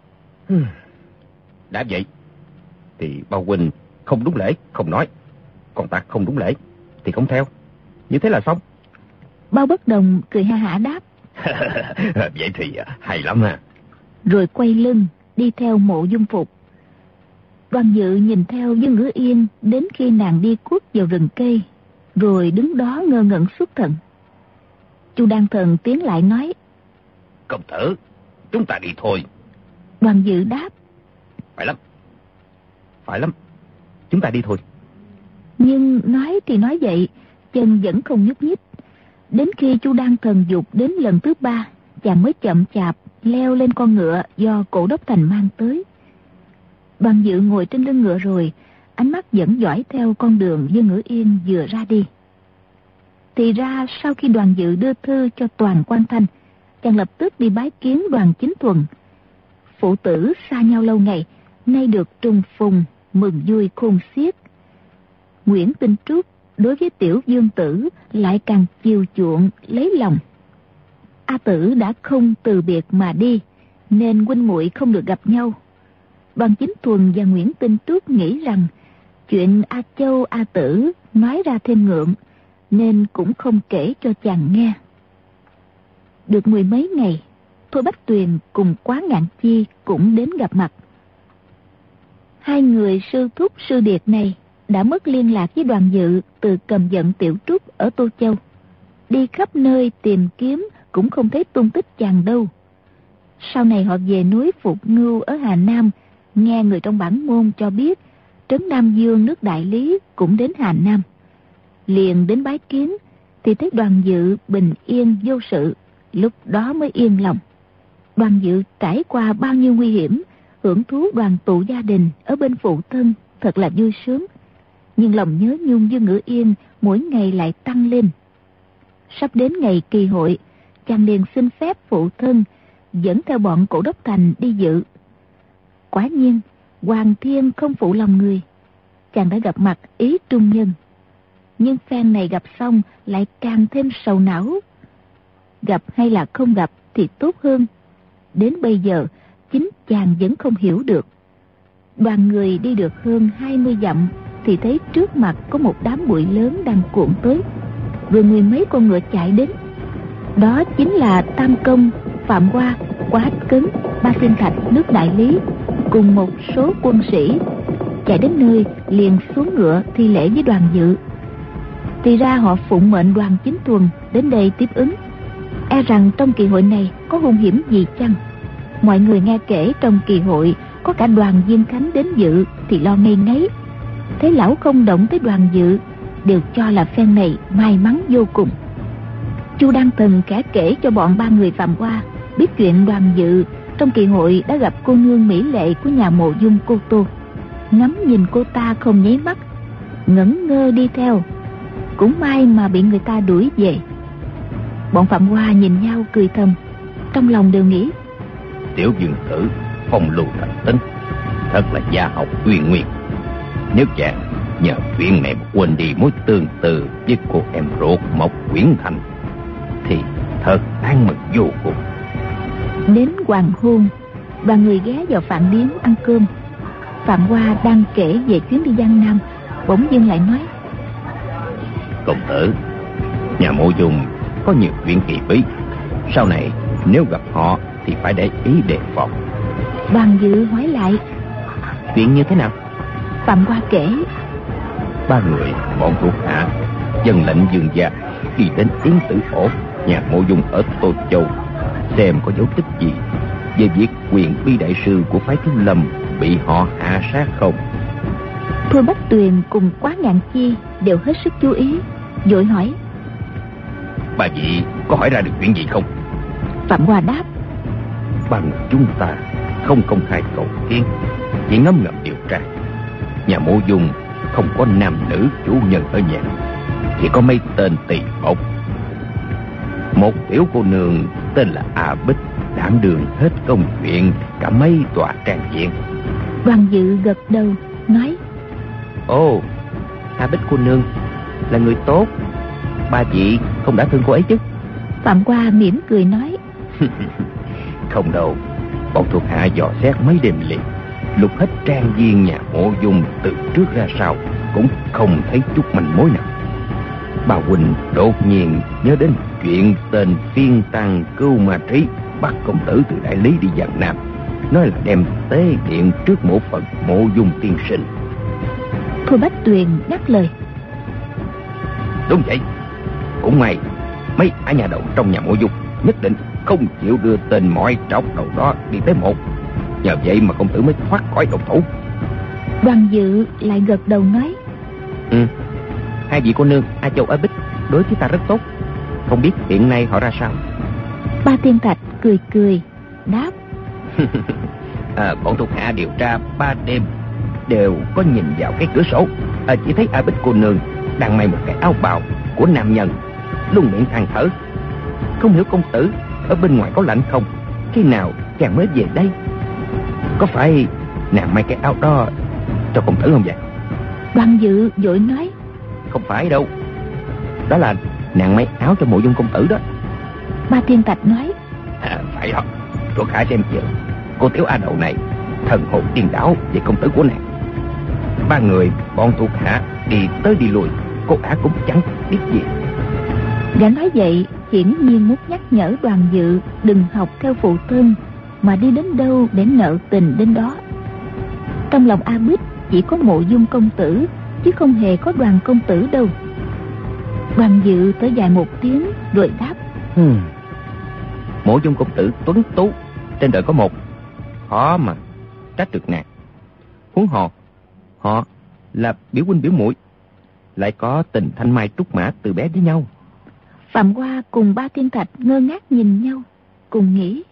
Đã vậy thì bao huynh không đúng lễ không nói, còn ta không đúng lễ thì không theo, như thế là xong. Bao Bất Đồng cười ha hả đáp: Vậy thì hay lắm ha. Rồi quay lưng đi theo Mộ Dung Phục. Đoàn Dự nhìn theo Dương Ngữ Yên đến khi nàng đi khuất vào rừng cây, rồi đứng đó ngơ ngẩn xuất thần. Chu Đan Thần tiến lại nói: Công tử, chúng ta đi thôi. Đoàn Dự đáp: Phải lắm. Phải lắm, chúng ta đi thôi. Nhưng nói thì nói vậy, chân vẫn không nhúc nhích. Đến khi Chu Đan Thần dục đến lần thứ ba, chàng mới chậm chạp leo lên con ngựa do Cổ Đốc Thành mang tới. Đoàn Dự ngồi trên lưng ngựa rồi, ánh mắt vẫn dõi theo con đường Dương Ngữ Yên vừa ra đi. Thì ra sau khi Đoàn Dự đưa thư cho Toàn Quan Thanh, chàng lập tức đi bái kiến Đoàn Chính Thuần. Phụ tử xa nhau lâu ngày, nay được trùng phùng, mừng vui khôn xiết. Nguyễn Tinh Trúc đối với Tiểu Dương Tử lại càng chiều chuộng lấy lòng. A Tử đã không từ biệt mà đi, nên huynh muội không được gặp nhau. Đoàn Chính Thuần và Nguyễn Tinh Trúc nghĩ rằng chuyện A Châu A Tử nói ra thêm ngượng, nên cũng không kể cho chàng nghe. Được mười mấy ngày, Thôi Bách Tuyền cùng Quá Ngạn Chi cũng đến gặp mặt. Hai người sư thúc sư điệt này đã mất liên lạc với Đoàn Dự từ Cầm Giận Tiểu Trúc ở Tô Châu. Đi khắp nơi tìm kiếm cũng không thấy tung tích chàng đâu. Sau này họ về núi Phục Ngưu ở Hà Nam, nghe người trong bản môn cho biết Trấn Nam Dương nước Đại Lý cũng đến Hà Nam. Liền đến bái kiến thì thấy Đoàn Dự bình yên vô sự, lúc đó mới yên lòng. Đoàn Dự trải qua bao nhiêu nguy hiểm, hưởng thú đoàn tụ gia đình ở bên phụ thân, thật là vui sướng. Nhưng lòng nhớ nhung Dương Ngữ Yên mỗi ngày lại tăng lên. Sắp đến ngày kỳ hội, chàng liền xin phép phụ thân dẫn theo bọn Cổ Đốc Thành đi dự. Quả nhiên, Hoàng Thiên không phụ lòng người, chàng đã gặp mặt Ý Trung Nhân. Nhưng phen này gặp xong lại càng thêm sầu não. Gặp hay là không gặp thì tốt hơn. Đến bây giờ, chính chàng vẫn không hiểu được. Đoàn người đi được hơn hai mươi dặm thì thấy trước mặt có một đám bụi lớn đang cuộn tới, rồi mười mấy con ngựa chạy đến. Đó chính là Tam Công, Phạm Hoa, Quá Cấn, Ba Thiên Thạch nước Đại Lý cùng một số quân sĩ. Chạy đến nơi liền xuống ngựa thi lễ với Đoàn Dự. Thì ra họ phụng mệnh Đoàn Chính Thuần đến đây tiếp ứng. E rằng trong kỳ hội này có hung hiểm gì chăng? Mọi người nghe kể trong kỳ hội có cả Đoàn Diên Khánh đến dự thì lo ngây ngáy. Thấy lão không động tới Đoàn Dự, đều cho là phen này may mắn vô cùng. Chu Đan Thần khẽ kể cho bọn ba người Phạm Hoa biết chuyện Đoàn Dự trong kỳ hội đã gặp cô nương mỹ lệ của nhà Mộ Dung Cô Tô. Ngắm nhìn cô ta không nháy mắt, ngẩn ngơ đi theo. Cũng may mà bị người ta đuổi về. Bọn Phạm Hoa nhìn nhau cười thầm, trong lòng đều nghĩ: Tiểu Dương Tử phong lưu thành tính, thật là gia học uyên nguyên. Nếu chàng nhờ chuyện này mà quên đi mối tương tư với cô em ruột Mộc Quyển Thành thì thật an mừng vô cùng. Đến hoàng hôn, đoàn người ghé vào Phạm Điếm ăn cơm. Phạm Hoa đang kể về chuyến đi Giang Nam, bỗng dưng lại nói: Công tử, nhà Mộ Dung có nhiều chuyện kỳ bí, sau này nếu gặp họ thì phải để ý đề phòng. Đoàn Dự hỏi lại: Chuyện như thế nào? Phạm Hoa kể: Ba người bọn thuộc hạ dân lệnh Dương gia khi đến Yến Tử Ổ, nhà Mộ Dung ở Tô Châu, xem có dấu tích gì về việc quyền bi đại sư của phái Thiếu Lâm bị họ hạ sát không. Thôi Bách Tuyền cùng Quá Ngạn Chi đều hết sức chú ý, vội hỏi: Bà vị có hỏi ra được chuyện gì không? Phạm Hoa đáp: Ba người chúng ta không công khai cầu kiến, chỉ ngấm ngầm điều tra. Nhà Mộ Dung không có nam nữ chủ nhân ở nhà, chỉ có mấy tên tỳ bộc. Một tiểu cô nương tên là A Bích đảm đương hết công chuyện cả mấy tòa trang viện. Đoàn Dự gật đầu nói: Ồ, A Bích cô nương là người tốt, ba vị không đã thương cô ấy chứ? Phạm Hoa mỉm cười nói: Không đâu, bọn thuộc hạ dò xét mấy đêm liền, lục hết trang viên nhà Mộ Dung từ trước ra sau cũng không thấy chút manh mối nào. Bà huynh đột nhiên nhớ đến chuyện tên phiên tăng Cưu Ma Trí bắt công tử từ Đại Lý đi Giang Nam, nói là đem tế điện trước mộ phần Mộ Dung tiên sinh. Thôi Bách Tuyền nhắc lời. Đúng vậy. Cũng may mấy ả nhà đầu trong nhà Mộ Dung nhất định không chịu đưa tên mọi trọc đầu đó đi tới mộ. Nhờ vậy mà công tử mới thoát khỏi độc thủ. Đoàn Dự lại gật đầu nói. Ừ, hai vị cô nương A Châu A Bích đối với ta rất tốt. Không biết hiện nay họ ra sao? Ba Tiên Thạch cười cười đáp. à, bọn thuộc hạ điều tra ba đêm đều có nhìn vào cái cửa sổ, à, chỉ thấy A Bích cô nương đang may một cái áo bào của nam nhân, luôn miệng than thở. Không hiểu công tử ở bên ngoài có lạnh không? Khi nào chàng mới về đây? Có phải nàng may cái áo đó cho công tử không vậy? Đoàn Dự vội nói. Không phải đâu, đó là nàng may áo cho Mộ Dung công tử đó. Ba Tiên Thạch nói. À, phải đó. Thuộc hạ xem chừng cô tiểu A Đậu này thần hồn điên đảo về công tử của nàng. Ba người bọn thuộc hạ đi tới đi lui, cô ả cũng chẳng biết gì. Gã nói vậy hiển nhiên muốn nhắc nhở Đoàn Dự đừng học theo phụ thân, mà đi đến đâu để nợ tình đến đó. Trong lòng A Bích chỉ có Mộ Dung công tử, chứ không hề có Đoàn công tử đâu. Đoàn Dự thở dài một tiếng rồi đáp. Hmm. Mộ Dung công tử tuấn tú, trên đời có một, khó mà trách được nàng. Huống hồ họ là biểu huynh biểu muội, lại có tình thanh mai trúc mã từ bé với nhau. Phạm Hoa cùng Ba Tiên Thạch ngơ ngác nhìn nhau, cùng nghĩ.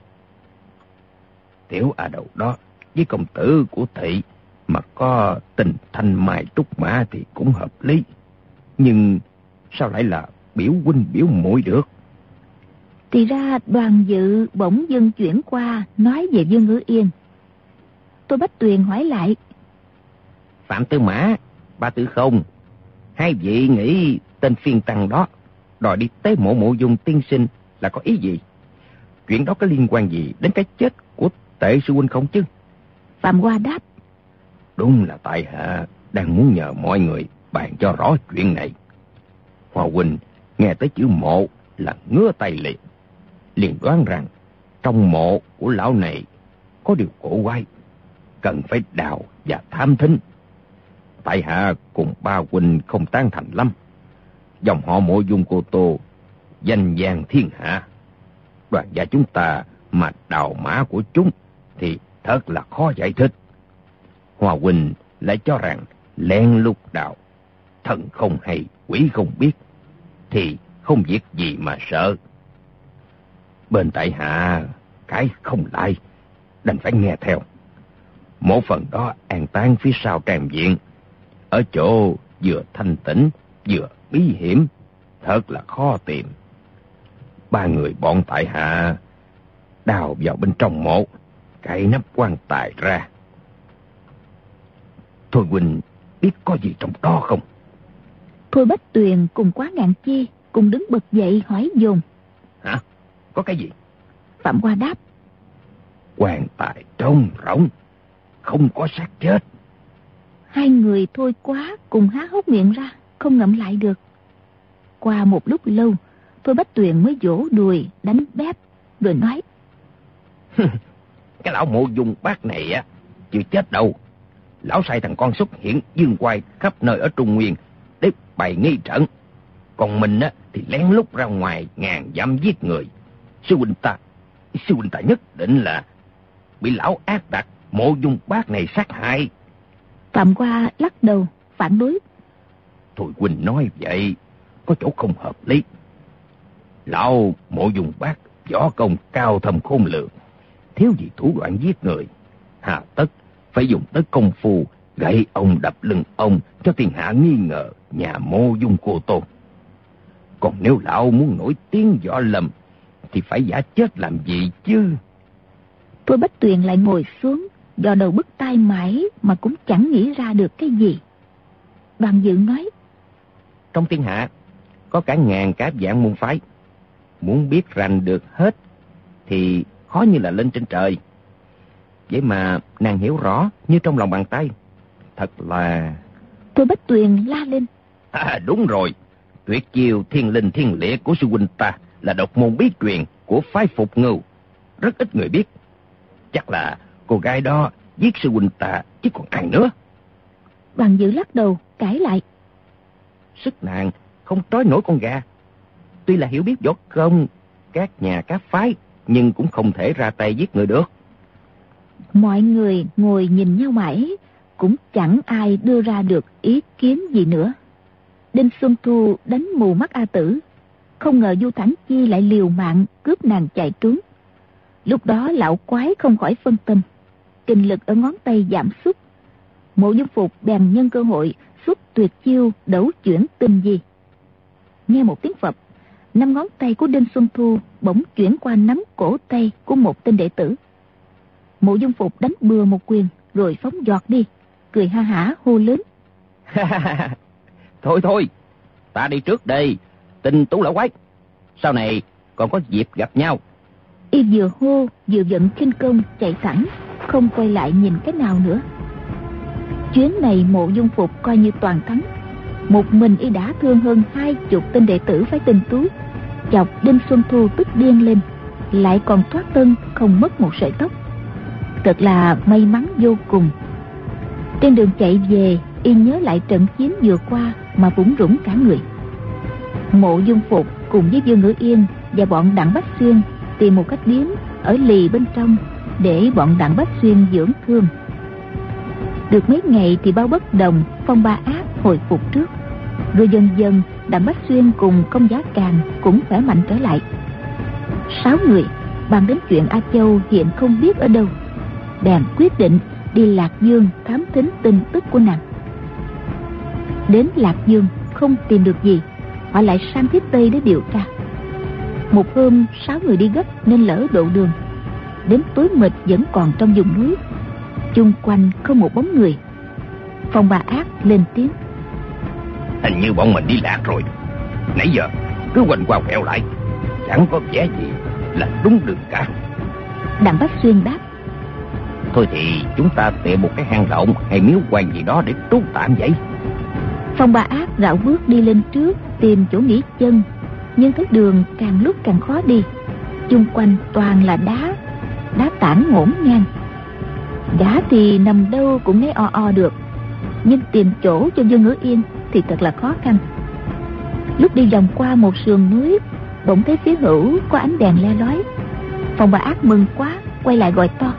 Tiểu A Đậu đó với công tử của thị mà có tình thanh mai trúc mã thì cũng hợp lý, nhưng sao lại là biểu huynh biểu muội được? Thì ra Đoàn Dự bỗng dưng chuyển qua nói về Dương Ngữ Yên. Tôi Bách Tuyền hỏi lại. Phạm Tư Mã, Ba Tử Không, hai vị nghĩ tên phiên tăng đó đòi đi tế mộ Mộ Dung tiên sinh là có ý gì? Chuyện đó có liên quan gì đến cái chết của Tệ sư huynh không chứ? Phạm Hoa đáp. Đúng là tại hạ đang muốn nhờ mọi người bàn cho rõ chuyện này. Hoa huynh nghe tới chữ mộ là ngứa tay liền, liền đoán rằng trong mộ của lão này có điều cổ quái, cần phải đào và tham thính. Tại hạ cùng ba huynh không tán thành lắm. Dòng họ Mộ Dung Cô Tô danh vang thiên hạ, đoàn gia chúng ta mà đào mã của chúng thì thật là khó giải thích. Hoa huynh lại cho rằng lén lút đào, thần không hay quỷ không biết, thì không việc gì mà sợ. Bên tại hạ cái không lại, đành phải nghe theo. Mộ phần đó an táng phía sau tràng viện, ở chỗ vừa thanh tĩnh vừa bí hiểm, thật là khó tìm. Ba người bọn tại hạ đào vào bên trong mộ, cậy nắp quan tài ra. Thôi huynh biết có gì trong đó không? Thôi Bách Tuyền cùng Quá Ngạn Chi cùng đứng bật dậy hỏi dồn. Hả? Có cái gì? Phạm Hoa đáp. Quan tài trống rỗng, không có xác chết. Hai người Thôi Quá cùng há hốc miệng ra, không ngậm lại được. Qua một lúc lâu, Thôi Bách Tuyền mới vỗ đùi đánh bép rồi nói. Cái lão Mộ Dung bác này á chưa chết đâu. Lão sai thằng con xuất hiện dương quay khắp nơi ở Trung Nguyên để bày nghi trận. Còn mình á thì lén lút ra ngoài ngàn dặm giết người. Sư huynh ta, sư huynh ta nhất định là bị lão ác đặt Mộ Dung bác này sát hại. Phạm Hoa lắc đầu phản đối. Thôi huynh nói vậy có chỗ không hợp lý. Lão Mộ Dung bác võ công cao thâm khôn lường, thiếu gì thủ đoạn giết người, hà tất phải dùng tới công phu gậy ông đập lưng ông cho thiên hạ nghi ngờ nhà Mộ Dung Cô Tô. Còn nếu lão muốn nổi tiếng võ lâm thì phải giả chết làm gì chứ? Thôi Bách Tuyền lại ngồi xuống, dò đầu bứt tai mãi mà cũng chẳng nghĩ ra được cái gì. Đoàn Dự nói. Trong thiên hạ có cả ngàn các dạng môn phái, muốn biết rành được hết thì khó như là lên trên trời. Vậy mà nàng hiểu rõ như trong lòng bàn tay, thật là... Thôi Bách Tuyền la lên. À, đúng rồi, tuyệt chiêu thiên linh thiên lĩa của sư huynh ta là độc môn bí truyền của phái Phục Ngưu, rất ít người biết. Chắc là cô gái đó giết sư huynh ta chứ còn ai nữa. Đoàn Dự lắc đầu cãi lại. Sức nàng không trói nổi con gà. Tuy là hiểu biết võ công các nhà các phái, nhưng cũng không thể ra tay giết người được. Mọi người ngồi nhìn nhau mãi, cũng chẳng ai đưa ra được ý kiến gì nữa. Đinh Xuân Thu đánh mù mắt A Tử, không ngờ Du Thản Chi lại liều mạng cướp nàng chạy trốn. Lúc đó lão quái không khỏi phân tâm, kinh lực ở ngón tay giảm sút. Mộ Dung Phục bèn nhân cơ hội xuất tuyệt chiêu đấu chuyển tinh di. Nghe một tiếng phập, năm ngón tay của Đinh Xuân Thu bỗng chuyển qua nắm cổ tay của một tên đệ tử. Mộ Dung Phục đánh bừa một quyền rồi phóng giọt đi, cười ha hả hô lớn. Thôi thôi, ta đi trước đây, Tinh Tú lão quái, sau này còn có dịp gặp nhau. Y vừa hô vừa vận khinh công chạy sẵn, không quay lại nhìn cái nào nữa. Chuyến này Mộ Dung Phục coi như toàn thắng. Một mình y đã thương hơn hai chục tên đệ tử phái Tinh Tú, chọc Đinh Xuân Thu tức điên lên, lại còn thoát thân không mất một sợi tóc. Thật là may mắn vô cùng. Trên đường chạy về, y nhớ lại trận chiến vừa qua mà bủn rủn cả người. Mộ Dung Phục cùng với Dương Ngữ Yên và bọn Đặng Bách Xuyên tìm một khách điếm ở lì bên trong để bọn Đặng Bách Xuyên dưỡng thương. Được mấy ngày thì Bao Bất Đồng, Phong Ba Ác hồi phục trước, rồi dần dần Đặng Bách Xuyên cùng Công Giá Càn cũng khỏe mạnh trở lại. Sáu người bàn đến chuyện A Châu hiện không biết ở đâu, bèn quyết định đi Lạc Dương thám thính tin tức của nàng. Đến Lạc Dương không tìm được gì, họ lại sang phía Tây để điều tra. Một hôm sáu người đi gấp nên lỡ độ đường, đến tối mịt vẫn còn trong vùng núi, chung quanh không một bóng người. Phong Ba Ác lên tiếng. Hình như bọn mình đi lạc rồi. Nãy giờ cứ quanh qua quẹo lại, chẳng có vẻ gì là đúng đường cả. Đặng Bách Xuyên đáp. Thôi thì chúng ta tìm một cái hang động hay miếu quan gì đó để trú tạm vậy. Phong Ba Ác rảo bước đi lên trước tìm chỗ nghỉ chân, nhưng thấy đường càng lúc càng khó đi, chung quanh toàn là đá, đá tảng ngổn ngang. Gã thì nằm đâu cũng nghe o o được, nhưng tìm chỗ cho Dương Ngữ Yên thì thật là khó khăn. Lúc đi vòng qua một sườn núi, bỗng thấy phía hữu có ánh đèn le lói. Phong Ba Ác mừng quá, quay lại gọi to.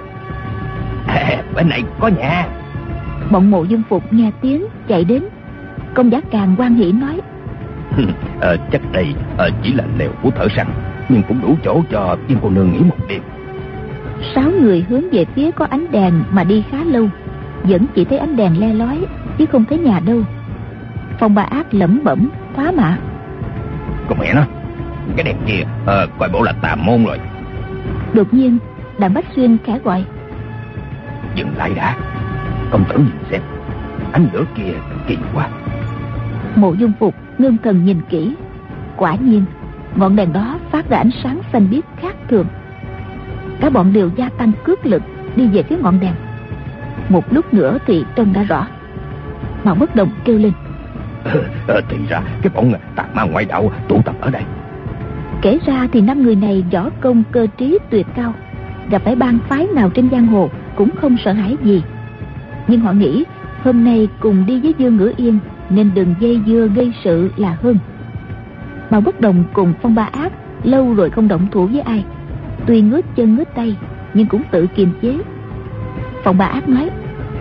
À, bên này có nhà. Bọn Mộ Dung Phục nghe tiếng chạy đến. Công Giá Càn hoan hỉ nói. à, chắc đây à, chỉ là lều của thợ săn, nhưng cũng đủ chỗ cho tiên cô nương nghỉ một đêm. Sáu người hướng về phía có ánh đèn mà đi khá lâu, vẫn chỉ thấy ánh đèn le lói chứ không thấy nhà đâu. Phong Ba Ác lẩm bẩm thoá mạ. Con mẹ nó, cái đèn kia à, coi bộ là tà môn rồi. Đột nhiên Đặng Bách Xuyên khẽ gọi. Dừng lại đã, công tử nhìn xem, ánh lửa kia kỳ quá. Mộ Dung Phục ngưng thần nhìn kỹ, quả nhiên ngọn đèn đó phát ra ánh sáng xanh biếc khác thường. Cả bọn đều gia tăng cước lực đi về phía ngọn đèn. Một lúc nữa thì trông đã rõ. Bao Bất Đồng kêu lên. ờ, ờ, thì ra cái bọn tà ma ngoại đạo tụ tập ở đây. Kể ra thì năm người này võ công cơ trí tuyệt cao, gặp phải bang phái nào trên giang hồ cũng không sợ hãi gì. Nhưng họ nghĩ hôm nay cùng đi với Dương Ngữ Yên nên đừng dây dưa gây sự là hơn. Bao Bất Đồng cùng Phong Ba Ác lâu rồi không động thủ với ai, tuy ngước chân ngước tay nhưng cũng tự kiềm chế. Phong Ba Ác nói.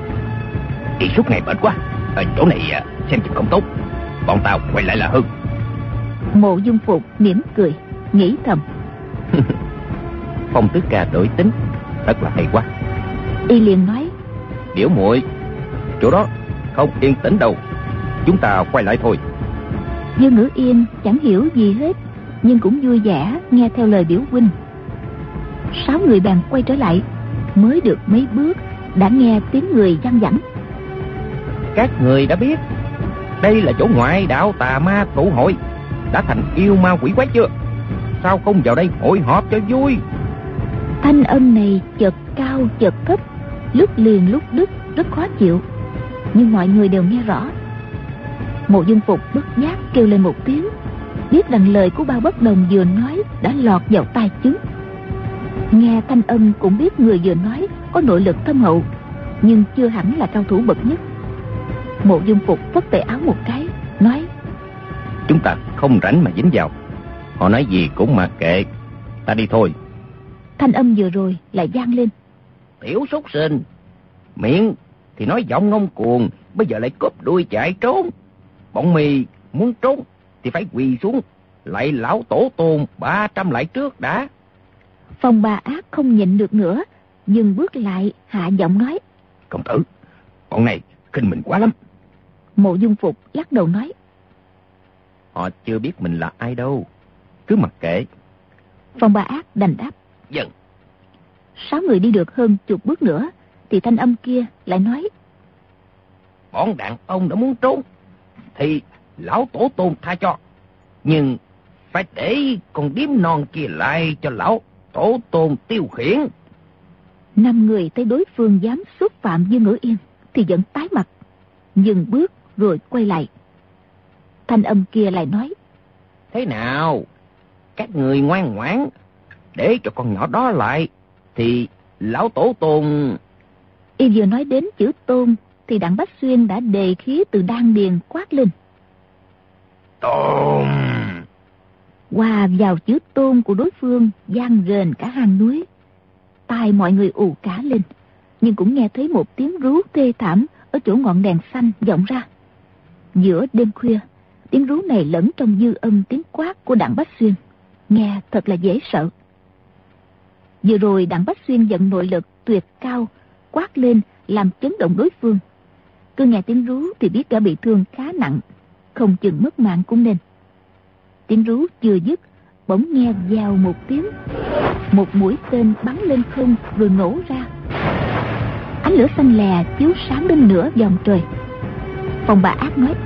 Đi suốt ngày mệt quá, ở chỗ này xem chừng không tốt, bọn tao quay lại là hơn. Mộ Dung Phục mỉm cười nghĩ thầm. Phong tứ ca đổi tính thật là hay quá. Y liền nói. Biểu muội, chỗ đó không yên tĩnh đâu, chúng ta quay lại thôi. Dương Ngữ Yên chẳng hiểu gì hết, nhưng cũng vui vẻ nghe theo lời biểu huynh. Sáu người bàn quay trở lại, mới được mấy bước đã nghe tiếng người văng vẳng. Các người đã biết đây là chỗ ngoại đạo tà ma tụ hội, đã thành yêu ma quỷ quái chưa? Sao không vào đây hội họp cho vui? Thanh âm này chợt cao chợt thấp, lúc liền lúc đứt, rất khó chịu, nhưng mọi người đều nghe rõ. Mộ Dung Phục bất giác kêu lên một tiếng, biết rằng lời của Bao Bất Đồng vừa nói đã lọt vào tai chúng. Nghe thanh âm cũng biết người vừa nói có nội lực thâm hậu, nhưng chưa hẳn là cao thủ bậc nhất. Mộ Dung Phục phất tay áo một cái, nói: Chúng ta không rảnh mà dính vào. Họ nói gì cũng mặc kệ, ta đi thôi. Thanh âm vừa rồi lại vang lên: Tiểu súc sinh, miệng thì nói giọng ngông cuồng, bây giờ lại cúp đuôi chạy trốn. Bọn mì muốn trốn thì phải quỳ xuống lạy lão tổ tồn ba trăm lại trước đã. Phong Ba Ác không nhịn được nữa, dừng bước lại, hạ giọng nói: Công tử, bọn này khinh mình quá lắm. Mộ Dung Phục lắc đầu nói: Họ chưa biết mình là ai đâu, cứ mặc kệ. Phong Ba Ác đành đáp: Dần. Sáu người đi được hơn chục bước nữa thì thanh âm kia lại nói: Bọn đàn ông đã muốn trốn thì lão tổ tôn tha cho, nhưng phải để con điếm non kia lại cho lão tổ tôn tiêu khiển. Năm người thấy đối phương dám xúc phạm Dương Ngữ Yên thì giận tái mặt, dừng bước rồi quay lại. Thanh âm kia lại nói: Thế nào, các người ngoan ngoãn để cho con nhỏ đó lại thì lão tổ tôn... Y vừa nói đến chữ tôn thì Đặng Bách Xuyên đã đề khí từ đan điền quát lên: Tôn! Hòa vào chữ tôn của đối phương vang rền cả hang núi. Tai mọi người ù cả lên, nhưng cũng nghe thấy một tiếng rú thê thảm ở chỗ ngọn đèn xanh vọng ra. Giữa đêm khuya, tiếng rú này lẫn trong dư âm tiếng quát của Đặng Bách Xuyên, nghe thật là dễ sợ. Vừa rồi Đặng Bách Xuyên vận nội lực tuyệt cao, quát lên làm chấn động đối phương. Cứ nghe tiếng rú thì biết đã bị thương khá nặng, không chừng mất mạng cũng nên. Tiếng rú chưa dứt, bỗng nghe vèo một tiếng, một mũi tên bắn lên không rồi nổ ra. Ánh lửa xanh lè chiếu sáng đến nửa vòng trời. Phong Ba Ác nói: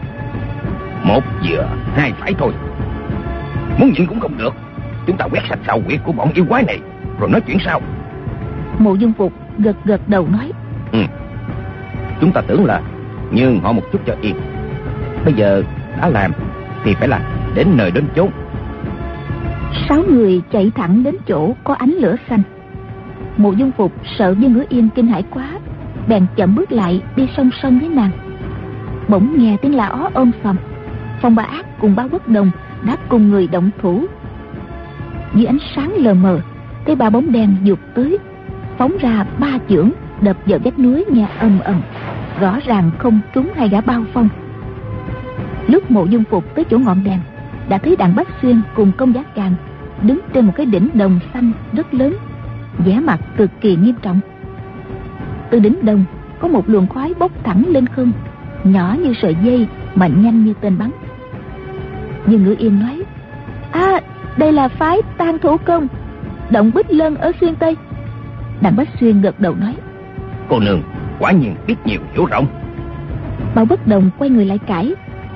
Một vừa hai phải thôi, muốn nhịn cũng không được. Chúng ta quét sạch sào huyệt của bọn yêu quái này rồi nói chuyện sau. Mộ Dung Phục gật gật đầu nói: Ừ, chúng ta tưởng là nhường họ một chút cho yên, bây giờ đã làm thì phải làm đến nơi đến chốn. Sáu người chạy thẳng đến chỗ có ánh lửa xanh. Mộ Dung Phục sợ Dương Ngữ Yên kinh hãi quá, bèn chậm bước lại đi song song với nàng. Bỗng nghe tiếng la ó ôm sòm. Phong Ba Ác cùng Bao Bất Đồng đã cùng người động thủ. Dưới ánh sáng lờ mờ, thấy ba bóng đen vụt tới, phóng ra ba chưởng đập vào vách núi nghe ầm ầm, rõ ràng không trúng hai gã Bao Phong. Lúc Mộ Dung Phục tới chỗ ngọn đèn, đã thấy Đặng Bách Xuyên cùng Công Giá Càng đứng trên một cái đỉnh đồng xanh rất lớn, vẻ mặt cực kỳ nghiêm trọng. Từ đỉnh đồng có một luồng khói bốc thẳng lên không, nhỏ như sợi dây mà nhanh như tên bắn. Dương Ngữ Yên nói: À, đây là phái Tang Thủ Công, động Bích Lân ở Xuyên Tây. Đặng Bách Xuyên gật đầu nói: Cô nương quả nhiên biết nhiều hiểu rộng. Bao Bất Đồng quay người lại cãi: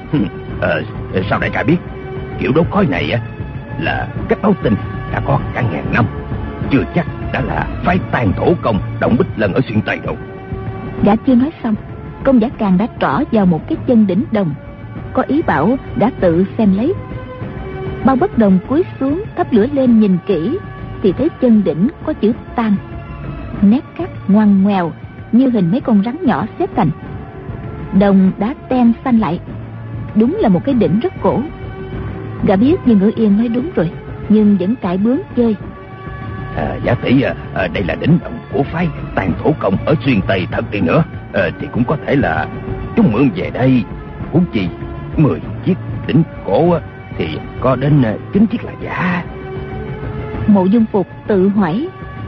ờ, Sao đại ca biết? Kiểu đốt khói này á là cách báo tin đã có cả ngàn năm, chưa chắc đã là phái Tang Thủ Công động Bích Lân ở Xuyên Tây đâu. Gã chưa nói xong, Công Giá Càng đã trỏ vào một cái chân đỉnh đồng, có ý bảo đã tự xem lấy. Bao Bất Đồng cúi xuống thắp lửa lên nhìn kỹ thì thấy chân đỉnh có chữ Tang, nét cắt ngoằn ngoèo như hình mấy con rắn nhỏ xếp thành. Đồng đã ten xanh lại, đúng là một cái đỉnh rất cổ. Gã biết như Ngữ Yên nói đúng rồi, nhưng vẫn cãi bướng chơi: à, Giả tỷ à, đây là đỉnh đồng của phái Tang Thủ Công ở Xuyên Tây thật đi nữa à, thì cũng có thể là chúng mượn về đây. Huống chi mười chiếc đỉnh cổ á, thì có đến chín chiếc là giả. Mộ Dung Phục tự hỏi: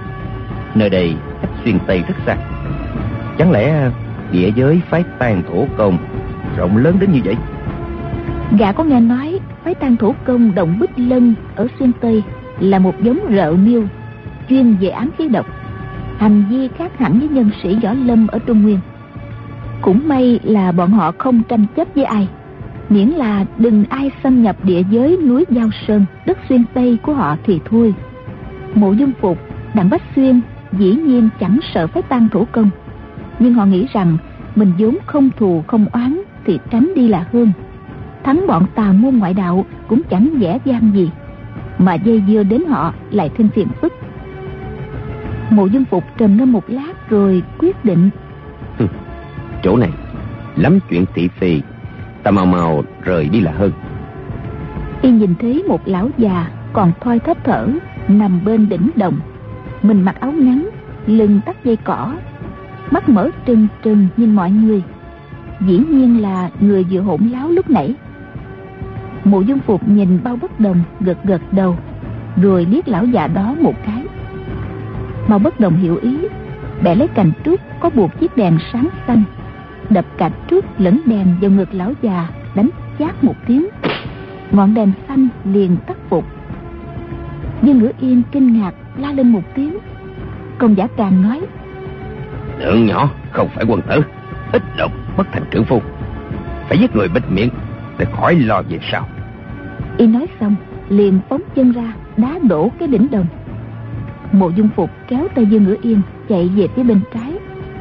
Nơi đây cách Xuyên Tây rất xa, chẳng lẽ địa giới phái Tang Thủ Công rộng lớn đến như vậy? Gã có nghe nói phái Tang Thủ Công động Bích Lân ở Xuyên Tây là một giống rợ miêu chuyên về ám khí độc, hành vi khác hẳn với nhân sĩ võ lâm ở Trung Nguyên. Cũng may là bọn họ không tranh chấp với ai, miễn là đừng ai xâm nhập địa giới núi Giao Sơn, đất Xuyên Tây của họ thì thôi. Mộ Dung Phục, Đặng Bách Xuyên dĩ nhiên chẳng sợ phái Tang Thủ Công, nhưng họ nghĩ rằng mình vốn không thù không oán thì tránh đi là hơn. Thắng bọn tà môn ngoại đạo cũng chẳng dễ dàng gì, mà dây dưa đến họ lại thêm phiền phức. Mộ Dung Phục trầm ngâm một lát rồi quyết định. Chỗ này lắm chuyện thị phi, ta mau mau rời đi là hơn. Y nhìn thấy một lão già còn thoi thóp thở nằm bên đỉnh đồng. Mình mặc áo ngắn, lưng tắt dây cỏ, mắt mở trừng trừng nhìn mọi người. Dĩ nhiên là người vừa hỗn láo lúc nãy. Mộ Dung Phục nhìn Bao Bất Đồng gật gật đầu, rồi liếc lão già đó một cái. Bao Bất Đồng hiểu ý, bẻ lấy cành trúc có buộc chiếc đèn sáng xanh, đập cả trúc lẫn đèn vào ngực lão già, đánh chát một tiếng. Ngọn đèn xanh liền tắt phục. Dương Ngữ Yên kinh ngạc la lên một tiếng. Công Giả Càng nói: Lượng nhỏ không phải quân tử, ít độc bất thành trưởng phu, phải giết người bịt miệng để khỏi lo về sau. Y nói xong liền phóng chân ra đá đổ cái đỉnh đồng. Mộ Dung Phục kéo tay Dương Ngữ Yên chạy về phía bên trái.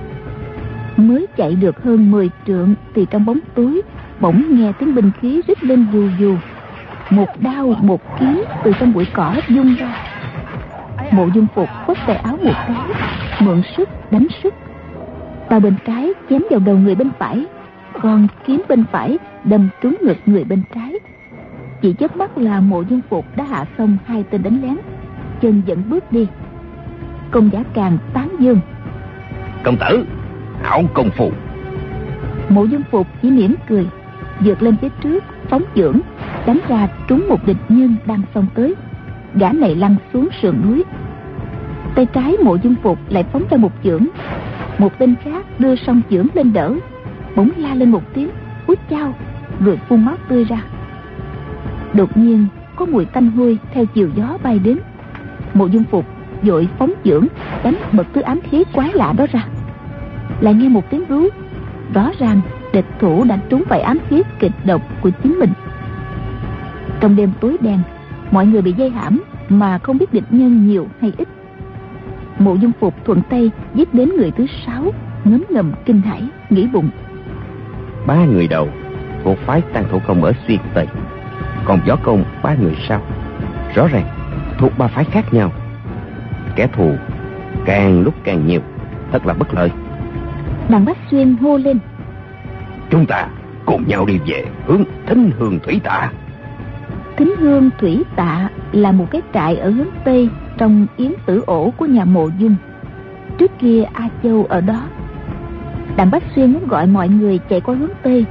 Mới chạy được hơn mười trượng thì trong bóng tối bỗng nghe tiếng binh khí rít lên dù dù. Một đao một kiếm từ trong bụi cỏ vung ra. Mộ Dung Phục phất tay áo một cái, mượn sức đánh sức. Tao bên trái chém vào đầu người bên phải, còn kiếm bên phải đâm trúng ngực người bên trái. Chỉ chớp mắt là Mộ Dung Phục đã hạ xong hai tên đánh lén, chân dẫn bước đi. Công Giả Càng tán dương: Công tử hảo công phu. Mộ Dung Phục chỉ mỉm cười, vượt lên phía trước phóng chưởng đánh ra trúng một địch nhân đang xông tới. Gã này lăn xuống sườn núi. Tay trái Mộ Dung Phục lại phóng ra một chưởng. Một tên khác đưa song chưởng lên đỡ, bỗng la lên một tiếng úi chao, rồi phun máu tươi ra. Đột nhiên có mùi tanh hôi theo chiều gió bay đến. Mộ Dung Phục vội phóng chưởng đánh bật thứ ám khí quái lạ đó ra. Lại nghe một tiếng rú, rõ ràng địch thủ đã trúng phải ám khí kịch độc của chính mình. Trong đêm tối đen, mọi người bị dây hãm mà không biết địch nhân nhiều hay ít. Mộ Dung Phục thuận tay giết đến người thứ sáu, ngấm ngầm kinh hãi, nghĩ bụng: Ba người đầu một phái Tang Thổ Công ở Xuyên Tây, còn võ công ba người sau, rõ ràng thuộc ba phái khác nhau. Kẻ thù càng lúc càng nhiều, thật là bất lợi. Đặng Bách Xuyên hô lên: Chúng ta cùng nhau đi về hướng Thính Hương Thủy Tạ. Thính Hương Thủy Tạ là một cái trại ở hướng Tây trong yến tử ổ của nhà Mộ Dung. Trước kia A Châu ở đó. Đặng Bách Xuyên muốn gọi mọi người chạy qua hướng Tây,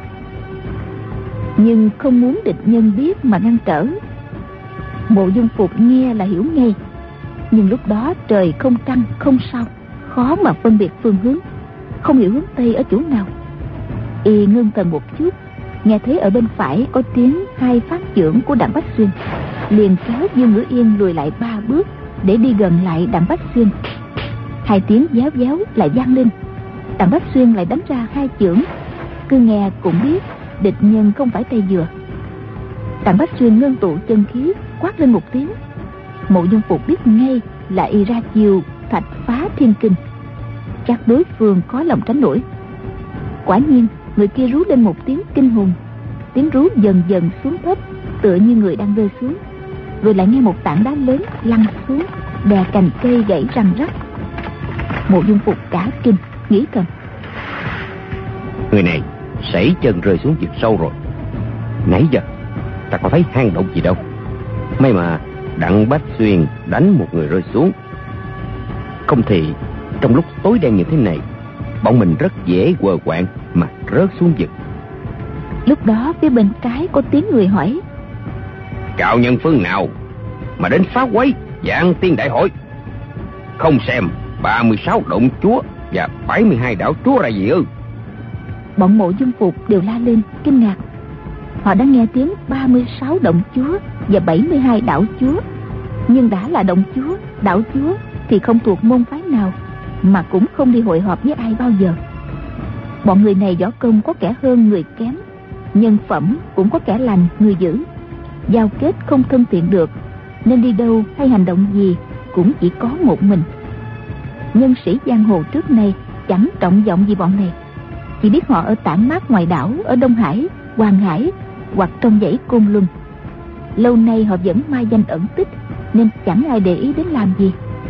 nhưng không muốn địch nhân biết mà ngăn trở. Mộ Dung Phục nghe là hiểu ngay, nhưng lúc đó trời không trăng không sao, khó mà phân biệt phương hướng, không hiểu hướng Tây ở chỗ nào. Y ngưng thần một chút, nghe thấy ở bên phải có tiếng hai phát chưởng của Đặng Bách Xuyên, liền kéo Dương Ngữ Yên lùi lại ba bước để đi gần lại Đặng Bách Xuyên. Hai tiếng véo véo lại vang lên. Đặng Bách Xuyên lại đánh ra hai chưởng. Cứ nghe cũng biết địch nhân không phải tay vừa. Đặng Bách Xuyên ngưng tụ chân khí, quát lên một tiếng. Mộ Dung Phục biết ngay là y ra chiều Thạch Phá Thiên Kinh, chắc đối phương khó lòng tránh nổi. Quả nhiên người kia rú lên một tiếng kinh hùng. Tiếng rú dần dần xuống thấp, tựa như người đang rơi xuống. Rồi lại nghe một tảng đá lớn lăn xuống, đè cành cây gãy răng rắc. Mộ Dung Phục cả kinh, nghĩ thầm: Người này sẩy chân rơi xuống vực sâu rồi. Nãy giờ ta có thấy hang động gì đâu. May mà Đặng Bách Xuyên đánh một người rơi xuống. Không thì trong lúc tối đen như thế này, bọn mình rất dễ quờ quạng mà rớt xuống vực. Lúc đó phía bên trái có tiếng người hỏi: Cạo nhân phương nào mà đến phá quấy Vạn Tiên Đại Hội? Không xem ba mươi sáu động chúa và bảy mươi hai đảo chúa là gì ư? Bọn Mộ Dung Phục đều la lên kinh ngạc. Họ đã nghe tiếng ba mươi sáu động chúa và bảy mươi hai đảo chúa, nhưng đã là động chúa, đảo chúa thì không thuộc môn phái nào, mà cũng không đi hội họp với ai bao giờ. Bọn người này võ công có kẻ hơn người kém, nhân phẩm cũng có kẻ lành người dữ, giao kết không thân thiện được, nên đi đâu hay hành động gì cũng chỉ có một mình. Nhân sĩ giang hồ trước nay chẳng trọng vọng gì bọn này, chỉ biết họ ở tản mát ngoài đảo, ở Đông Hải, Hoàng Hải hoặc trong dãy Côn Luân. Lâu nay họ vẫn mai danh ẩn tích, nên chẳng ai để ý đến làm gì.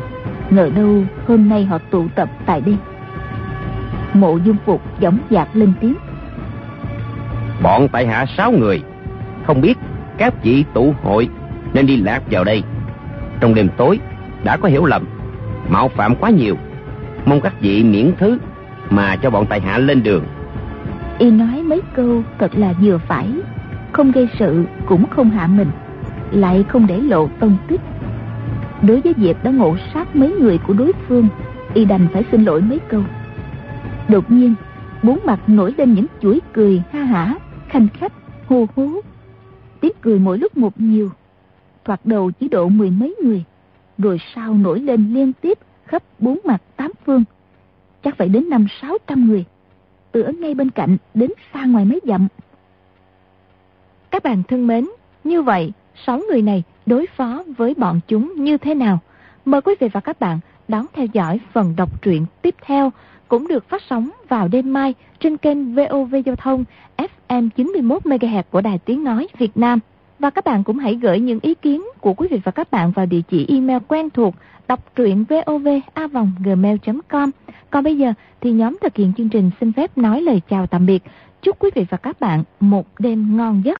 Ngờ đâu hôm nay họ tụ tập tại đây. Mộ Dung Phục dõng dạc lên tiếng. Bọn tại hạ sáu người, không biết các vị tụ hội nên đi lạc vào đây. Trong đêm tối đã có hiểu lầm, mạo phạm quá nhiều, mong các vị miễn thứ mà cho bọn tại hạ lên đường. Y nói mấy câu thật là vừa phải, không gây sự cũng không hạ mình, lại không để lộ tông tích. Đối với việc đã ngộ sát mấy người của đối phương, Y đành phải xin lỗi mấy câu. Đột nhiên bốn mặt nổi lên những chuỗi cười ha hả, khanh khách, hô hố. Tiếng cười mỗi lúc một nhiều, thoạt đầu chỉ độ mười mấy người, rồi sau nổi lên liên tiếp khắp bốn mặt tám phương, chắc phải đến năm sáu trăm người, từ ở ngay bên cạnh đến xa ngoài mấy dặm. Các bạn thân mến, như vậy sáu người này đối phó với bọn chúng như thế nào? Mời quý vị và các bạn đón theo dõi phần đọc truyện tiếp theo, cũng được phát sóng vào đêm mai trên kênh vê o vê Giao thông ép em chín mươi mốt mê ga héc của Đài Tiếng Nói Việt Nam. Và các bạn cũng hãy gửi những ý kiến của quý vị và các bạn vào địa chỉ email quen thuộc đọc truyện vov a vòng gmail chấm com. Còn bây giờ thì nhóm thực hiện chương trình xin phép nói lời chào tạm biệt. Chúc quý vị và các bạn một đêm ngon giấc.